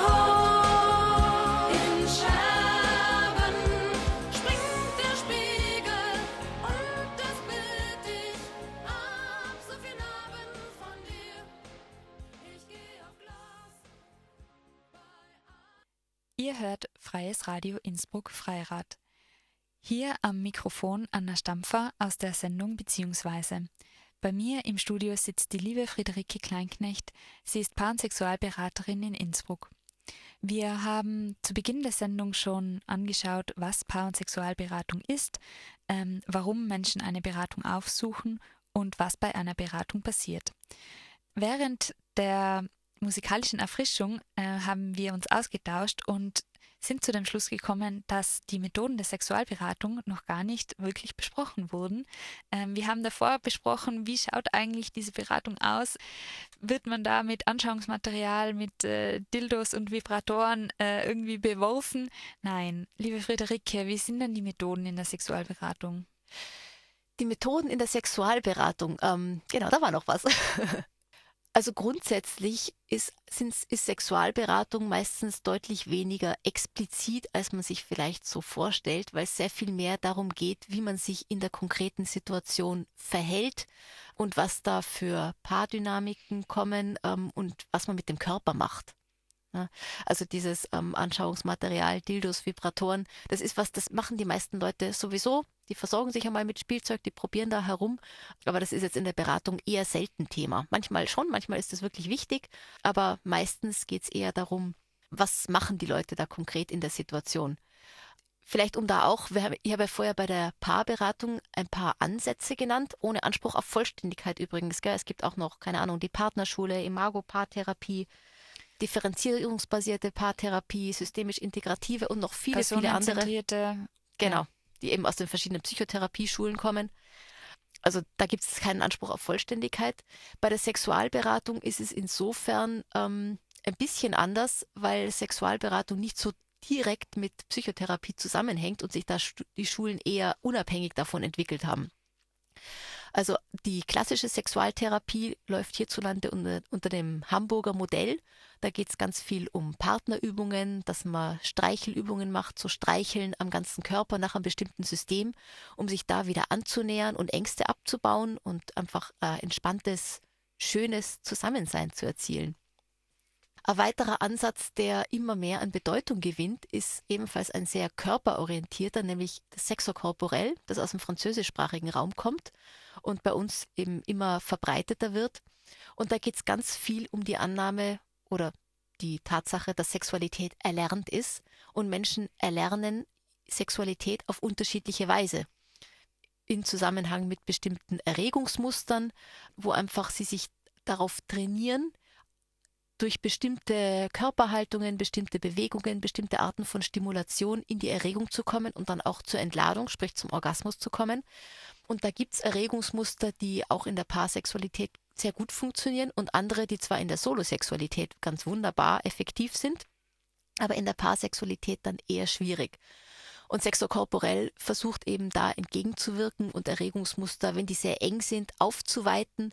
Haut in Scherben springt der Spiegel und das Bild, ich hab so viel Narben von dir. Ich geh auf Glas bei Ihr hört Freies Radio Innsbruck Freirad. Hier am Mikrofon Anna Stampfer aus der Sendung Beziehungsweise. Bei mir im Studio sitzt die liebe Friederike Kleinknecht. Sie ist Paar- und Sexualberaterin in Innsbruck. Wir haben zu Beginn der Sendung schon angeschaut, was Paar- und Sexualberatung ist, ähm, warum Menschen eine Beratung aufsuchen und was bei einer Beratung passiert. Während der musikalischen Erfrischung äh, haben wir uns ausgetauscht und sind zu dem Schluss gekommen, dass die Methoden der Sexualberatung noch gar nicht wirklich besprochen wurden. Ähm, wir haben davor besprochen, wie schaut eigentlich diese Beratung aus? Wird man da mit Anschauungsmaterial, mit äh, Dildos und Vibratoren äh, irgendwie beworfen? Nein, liebe Friederike, wie sind denn die Methoden in der Sexualberatung? Die Methoden in der Sexualberatung, ähm, genau, da war noch was. Also grundsätzlich ist, sind's, ist Sexualberatung meistens deutlich weniger explizit, als man sich vielleicht so vorstellt, weil es sehr viel mehr darum geht, wie man sich in der konkreten Situation verhält und was da für Paardynamiken kommen ähm, und was man mit dem Körper macht. Ja, also dieses ähm, Anschauungsmaterial, Dildos, Vibratoren, das ist was, das machen die meisten Leute sowieso. Die versorgen sich einmal mit Spielzeug, die probieren da herum, aber das ist jetzt in der Beratung eher selten Thema. Manchmal schon, manchmal ist das wirklich wichtig, aber meistens geht es eher darum, was machen die Leute da konkret in der Situation. Vielleicht um da auch, wir haben, ich habe ja vorher bei der Paarberatung ein paar Ansätze genannt, ohne Anspruch auf Vollständigkeit übrigens. Gell? Es gibt auch noch, keine Ahnung, die Partnerschule, Imago-Paartherapie, differenzierungsbasierte Paartherapie, systemisch-integrative und noch viele, viele andere. Personenzentrierte. Genau, Ja. die eben aus den verschiedenen Psychotherapieschulen kommen. Also da gibt es keinen Anspruch auf Vollständigkeit. Bei der Sexualberatung ist es insofern ähm, ein bisschen anders, weil Sexualberatung nicht so direkt mit Psychotherapie zusammenhängt und sich da die Schulen eher unabhängig davon entwickelt haben. Also die klassische Sexualtherapie läuft hierzulande unter, unter dem Hamburger Modell. Da geht es ganz viel um Partnerübungen, dass man Streichelübungen macht, so Streicheln am ganzen Körper nach einem bestimmten System, um sich da wieder anzunähern und Ängste abzubauen und einfach äh, entspanntes, schönes Zusammensein zu erzielen. Ein weiterer Ansatz, der immer mehr an Bedeutung gewinnt, ist ebenfalls ein sehr körperorientierter, nämlich das Sexo corporel, das aus dem französischsprachigen Raum kommt und bei uns eben immer verbreiteter wird. Und da geht es ganz viel um die Annahme oder die Tatsache, dass Sexualität erlernt ist und Menschen erlernen Sexualität auf unterschiedliche Weise. In Zusammenhang mit bestimmten Erregungsmustern, wo einfach sie sich darauf trainieren, durch bestimmte Körperhaltungen, bestimmte Bewegungen, bestimmte Arten von Stimulation in die Erregung zu kommen und dann auch zur Entladung, sprich zum Orgasmus zu kommen. Und da gibt es Erregungsmuster, die auch in der Paarsexualität sehr gut funktionieren und andere, die zwar in der Solosexualität ganz wunderbar effektiv sind, aber in der Paarsexualität dann eher schwierig. Und Sexo corporel versucht eben da entgegenzuwirken und Erregungsmuster, wenn die sehr eng sind, aufzuweiten,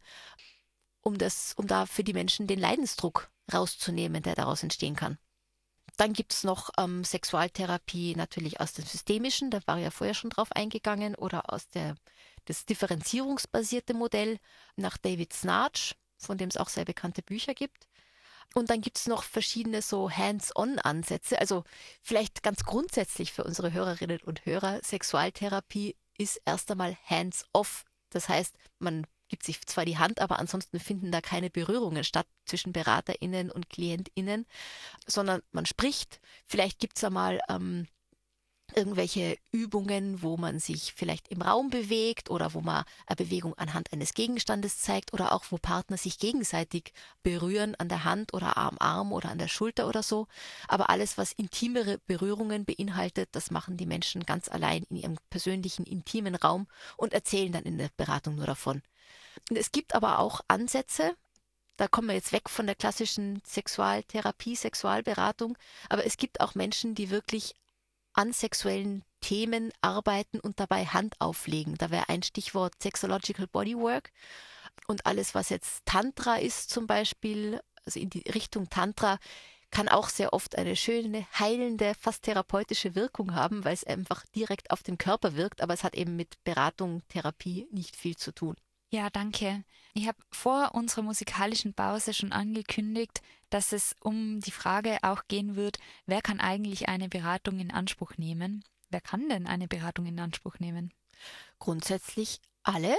um das, um da für die Menschen den Leidensdruck rauszunehmen, der daraus entstehen kann. Dann gibt es noch ähm, Sexualtherapie natürlich aus dem Systemischen, da war ich ja vorher schon drauf eingegangen, oder aus der, das differenzierungsbasierte Modell nach David Snarch, von dem es auch sehr bekannte Bücher gibt. Und dann gibt es noch verschiedene so Hands-on-Ansätze, also vielleicht ganz grundsätzlich für unsere Hörerinnen und Hörer, Sexualtherapie ist erst einmal hands-off. Das heißt, man gibt sich zwar die Hand, aber ansonsten finden da keine Berührungen statt zwischen BeraterInnen und KlientInnen, sondern man spricht. Vielleicht gibt es einmal ähm, irgendwelche Übungen, wo man sich vielleicht im Raum bewegt oder wo man eine Bewegung anhand eines Gegenstandes zeigt oder auch wo Partner sich gegenseitig berühren an der Hand oder am Arm oder an der Schulter oder so. Aber alles, was intimere Berührungen beinhaltet, das machen die Menschen ganz allein in ihrem persönlichen, intimen Raum und erzählen dann in der Beratung nur davon. Und es gibt aber auch Ansätze, da kommen wir jetzt weg von der klassischen Sexualtherapie, Sexualberatung, aber es gibt auch Menschen, die wirklich an sexuellen Themen arbeiten und dabei Hand auflegen. Da wäre ein Stichwort Sexological Bodywork und alles, was jetzt Tantra ist zum Beispiel, also in die Richtung Tantra, kann auch sehr oft eine schöne, heilende, fast therapeutische Wirkung haben, weil es einfach direkt auf den Körper wirkt, aber es hat eben mit Beratung, Therapie nicht viel zu tun. Ja, danke. Ich habe vor unserer musikalischen Pause schon angekündigt, dass es um die Frage auch gehen wird, wer kann eigentlich eine Beratung in Anspruch nehmen? Wer kann denn eine Beratung in Anspruch nehmen? Grundsätzlich alle.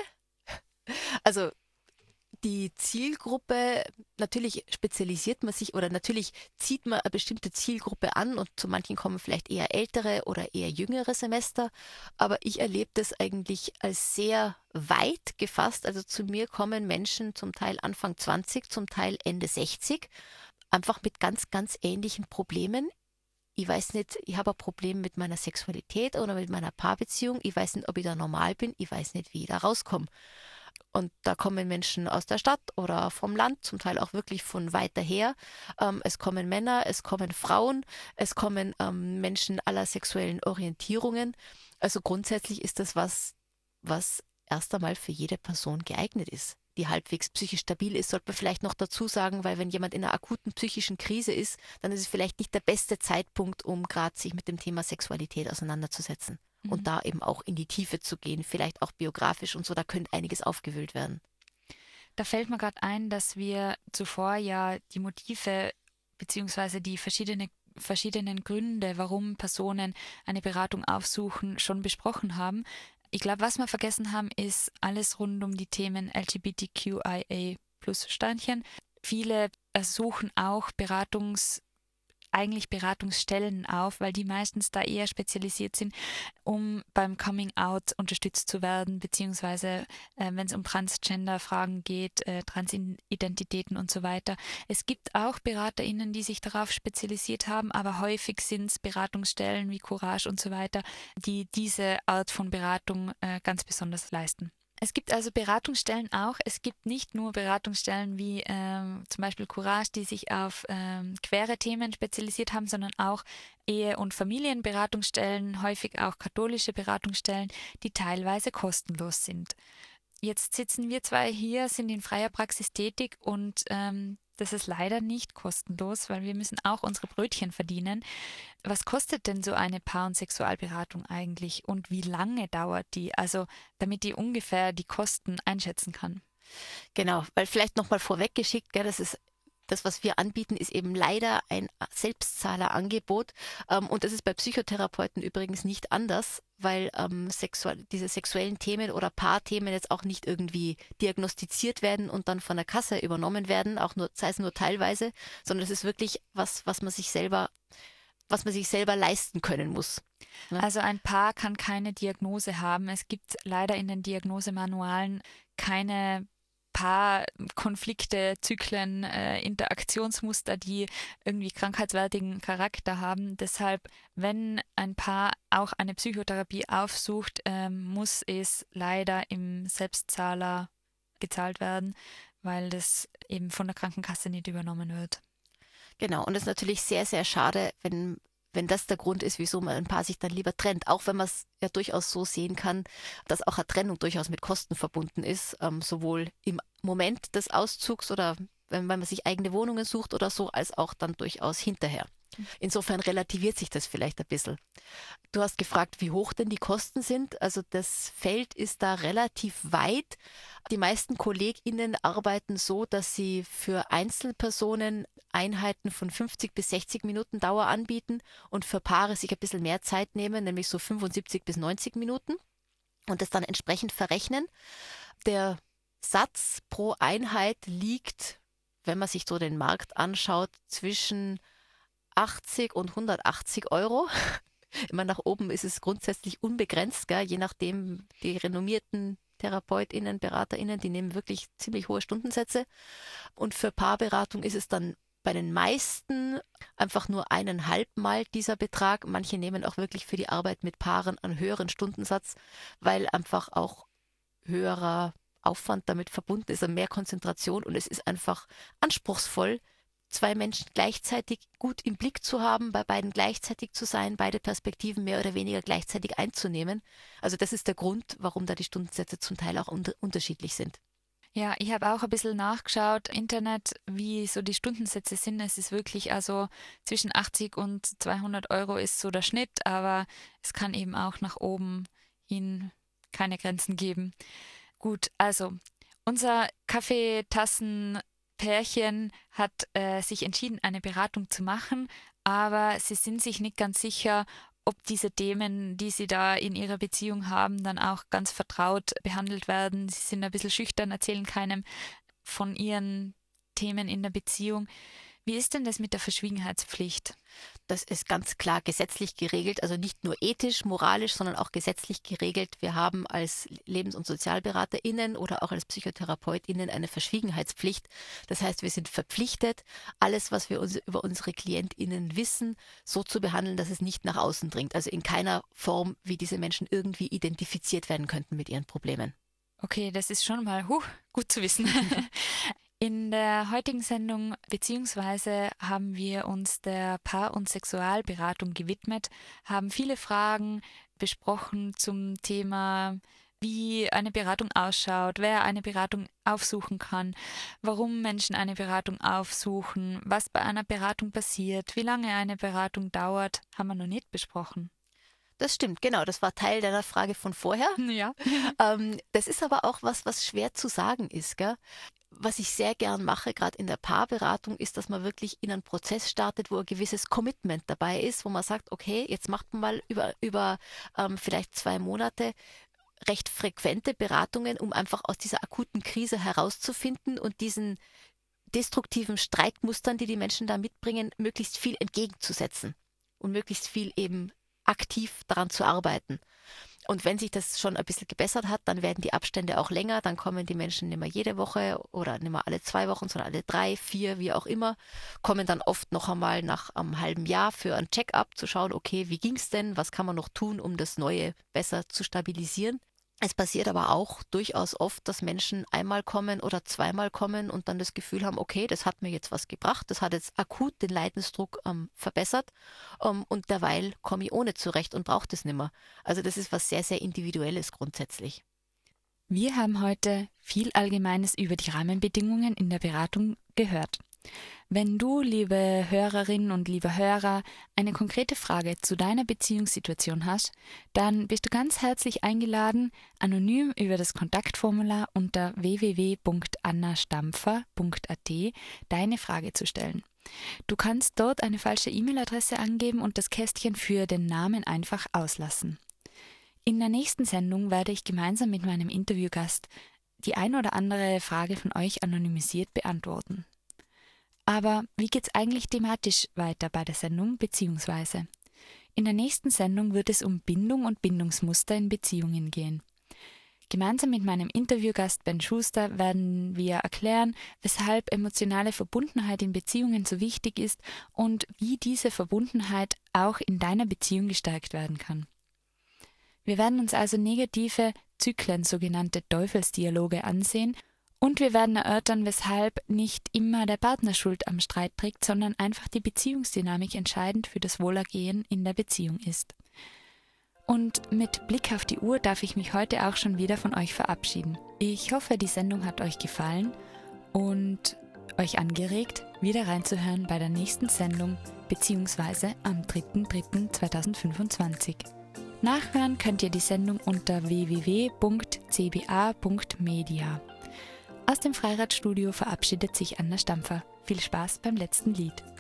Also die Zielgruppe, natürlich spezialisiert man sich oder natürlich zieht man eine bestimmte Zielgruppe an und zu manchen kommen vielleicht eher ältere oder eher jüngere Semester, aber ich erlebe das eigentlich als sehr weit gefasst. Also zu mir kommen Menschen zum Teil Anfang zwanzig, zum Teil Ende sechzig, einfach mit ganz, ganz ähnlichen Problemen. Ich weiß nicht, ich habe ein Problem mit meiner Sexualität oder mit meiner Paarbeziehung, ich weiß nicht, ob ich da normal bin, ich weiß nicht, wie ich da rauskomme. Und da kommen Menschen aus der Stadt oder vom Land, zum Teil auch wirklich von weiter her. Ähm, es kommen Männer, es kommen Frauen, es kommen ähm, Menschen aller sexuellen Orientierungen. Also grundsätzlich ist das was, was erst einmal für jede Person geeignet ist, die halbwegs psychisch stabil ist, sollte man vielleicht noch dazu sagen, weil wenn jemand in einer akuten psychischen Krise ist, dann ist es vielleicht nicht der beste Zeitpunkt, um gerade sich mit dem Thema Sexualität auseinanderzusetzen. Mhm. Und da eben auch in die Tiefe zu gehen, vielleicht auch biografisch und so, da könnte einiges aufgewühlt werden. Da fällt mir gerade ein, dass wir zuvor ja die Motive beziehungsweise die verschiedene, verschiedenen Gründe, warum Personen eine Beratung aufsuchen, schon besprochen haben. Ich glaube, was wir vergessen haben, ist alles rund um die Themen L G B T Q I A plus Sternchen. Viele suchen auch Beratungs eigentlich Beratungsstellen auf, weil die meistens da eher spezialisiert sind, um beim Coming-out unterstützt zu werden, beziehungsweise äh, wenn es um Transgender-Fragen geht, äh, Transidentitäten und so weiter. Es gibt auch BeraterInnen, die sich darauf spezialisiert haben, aber häufig sind es Beratungsstellen wie Courage und so weiter, die diese Art von Beratung äh, ganz besonders leisten. Es gibt also Beratungsstellen auch. Es gibt nicht nur Beratungsstellen wie ähm, zum Beispiel Courage, die sich auf ähm, queere Themen spezialisiert haben, sondern auch Ehe- und Familienberatungsstellen, häufig auch katholische Beratungsstellen, die teilweise kostenlos sind. Jetzt sitzen wir zwei hier, sind in freier Praxis tätig und ähm, das ist leider nicht kostenlos, weil wir müssen auch unsere Brötchen verdienen. Was kostet denn so eine Paar- und Sexualberatung eigentlich und wie lange dauert die? Also damit ich ungefähr die Kosten einschätzen kann. Genau, weil vielleicht nochmal vorweggeschickt, gell, das ist das, was wir anbieten, ist eben leider ein Selbstzahlerangebot. Ähm, und das ist bei Psychotherapeuten übrigens nicht anders, weil ähm, sexual, diese sexuellen Themen oder Paarthemen jetzt auch nicht irgendwie diagnostiziert werden und dann von der Kasse übernommen werden, auch nur, sei es nur teilweise, sondern es ist wirklich was, was man sich selber, was man sich selber leisten können muss. Ja? Also ein Paar kann keine Diagnose haben. Es gibt leider in den Diagnosemanualen keine Paar Konflikte, Zyklen, äh, Interaktionsmuster, die irgendwie krankheitswertigen Charakter haben. Deshalb, wenn ein Paar auch eine Psychotherapie aufsucht, ähm, muss es leider im Selbstzahler gezahlt werden, weil das eben von der Krankenkasse nicht übernommen wird. Genau, und es ist natürlich sehr, sehr schade, wenn wenn das der Grund ist, wieso man ein Paar sich dann lieber trennt. Auch wenn man es ja durchaus so sehen kann, dass auch eine Trennung durchaus mit Kosten verbunden ist, ähm, sowohl im Moment des Auszugs oder wenn, wenn man sich eigene Wohnungen sucht oder so, als auch dann durchaus hinterher. Insofern relativiert sich das vielleicht ein bisschen. Du hast gefragt, wie hoch denn die Kosten sind. Also das Feld ist da relativ weit. Die meisten KollegInnen arbeiten so, dass sie für Einzelpersonen Einheiten von fünfzig bis sechzig Minuten Dauer anbieten und für Paare sich ein bisschen mehr Zeit nehmen, nämlich so fünfundsiebzig bis neunzig Minuten und das dann entsprechend verrechnen. Der Satz pro Einheit liegt, wenn man sich so den Markt anschaut, zwischen achtzig und hundertachtzig Euro. Immer nach oben ist es grundsätzlich unbegrenzt, gell? Je nachdem, die renommierten TherapeutInnen, BeraterInnen, die nehmen wirklich ziemlich hohe Stundensätze. Und für Paarberatung ist es dann bei den meisten einfach nur eineinhalb Mal dieser Betrag. Manche nehmen auch wirklich für die Arbeit mit Paaren einen höheren Stundensatz, weil einfach auch höherer Aufwand damit verbunden ist, mehr Konzentration und es ist einfach anspruchsvoll, zwei Menschen gleichzeitig gut im Blick zu haben, bei beiden gleichzeitig zu sein, beide Perspektiven mehr oder weniger gleichzeitig einzunehmen. Also das ist der Grund, warum da die Stundensätze zum Teil auch unter- unterschiedlich sind. Ja, ich habe auch ein bisschen nachgeschaut, Internet, wie so die Stundensätze sind. Es ist wirklich, also zwischen achtzig und zweihundert Euro ist so der Schnitt, aber es kann eben auch nach oben hin keine Grenzen geben. Gut, also unser Kaffeetassen Pärchen hat äh, sich entschieden, eine Beratung zu machen, aber sie sind sich nicht ganz sicher, ob diese Themen, die sie da in ihrer Beziehung haben, dann auch ganz vertraut behandelt werden. Sie sind ein bisschen schüchtern, erzählen keinem von ihren Themen in der Beziehung. Wie ist denn das mit der Verschwiegenheitspflicht? Das ist ganz klar gesetzlich geregelt, also nicht nur ethisch, moralisch, sondern auch gesetzlich geregelt. Wir haben als Lebens- und SozialberaterInnen oder auch als PsychotherapeutInnen eine Verschwiegenheitspflicht. Das heißt, wir sind verpflichtet, alles, was wir uns über unsere KlientInnen wissen, so zu behandeln, dass es nicht nach außen dringt. Also in keiner Form, wie diese Menschen irgendwie identifiziert werden könnten mit ihren Problemen. Okay, das ist schon mal huh, gut zu wissen. In der heutigen Sendung beziehungsweise haben wir uns der Paar- und Sexualberatung gewidmet, haben viele Fragen besprochen zum Thema, wie eine Beratung ausschaut, wer eine Beratung aufsuchen kann, warum Menschen eine Beratung aufsuchen, was bei einer Beratung passiert, wie lange eine Beratung dauert, haben wir noch nicht besprochen. Das stimmt, genau. Das war Teil deiner Frage von vorher. Ja. ähm, das ist aber auch was, was schwer zu sagen ist, gell? Was ich sehr gern mache, gerade in der Paarberatung, ist, dass man wirklich in einen Prozess startet, wo ein gewisses Commitment dabei ist, wo man sagt, okay, jetzt macht man mal über, über ähm, vielleicht zwei Monate recht frequente Beratungen, um einfach aus dieser akuten Krise herauszufinden und diesen destruktiven Streitmustern, die die Menschen da mitbringen, möglichst viel entgegenzusetzen und möglichst viel eben aktiv daran zu arbeiten. Und wenn sich das schon ein bisschen gebessert hat, dann werden die Abstände auch länger, dann kommen die Menschen nicht mehr jede Woche oder nicht mehr alle zwei Wochen, sondern alle drei, vier, wie auch immer, kommen dann oft noch einmal nach einem halben Jahr für ein Check-up zu schauen, okay, wie ging es denn, was kann man noch tun, um das Neue besser zu stabilisieren. Es passiert aber auch durchaus oft, dass Menschen einmal kommen oder zweimal kommen und dann das Gefühl haben, okay, das hat mir jetzt was gebracht, das hat jetzt akut den Leidensdruck ähm, verbessert ähm, und derweil komme ich ohne zurecht und brauche das nicht mehr. Also das ist was sehr, sehr Individuelles grundsätzlich. Wir haben heute viel Allgemeines über die Rahmenbedingungen in der Beratung gehört. Wenn du, liebe Hörerin und lieber Hörer, eine konkrete Frage zu deiner Beziehungssituation hast, dann bist du ganz herzlich eingeladen, anonym über das Kontaktformular unter w w w punkt anna stampfer punkt a t deine Frage zu stellen. Du kannst dort eine falsche E-Mail-Adresse angeben und das Kästchen für den Namen einfach auslassen. In der nächsten Sendung werde ich gemeinsam mit meinem Interviewgast die ein oder andere Frage von euch anonymisiert beantworten. Aber wie geht's eigentlich thematisch weiter bei der Sendung, beziehungsweise? In der nächsten Sendung wird es um Bindung und Bindungsmuster in Beziehungen gehen. Gemeinsam mit meinem Interviewgast Ben Schuster werden wir erklären, weshalb emotionale Verbundenheit in Beziehungen so wichtig ist und wie diese Verbundenheit auch in deiner Beziehung gestärkt werden kann. Wir werden uns also negative Zyklen, sogenannte Teufelsdialoge, ansehen. Und wir werden erörtern, weshalb nicht immer der Partner Schuld am Streit trägt, sondern einfach die Beziehungsdynamik entscheidend für das Wohlergehen in der Beziehung ist. Und mit Blick auf die Uhr darf ich mich heute auch schon wieder von euch verabschieden. Ich hoffe, die Sendung hat euch gefallen und euch angeregt, wieder reinzuhören bei der nächsten Sendung, beziehungsweise am dritter dritter zweitausendfünfundzwanzig. Nachhören könnt ihr die Sendung unter w w w punkt c b a punkt media. Aus dem Freiradstudio verabschiedet sich Anna Stampfer. Viel Spaß beim letzten Lied.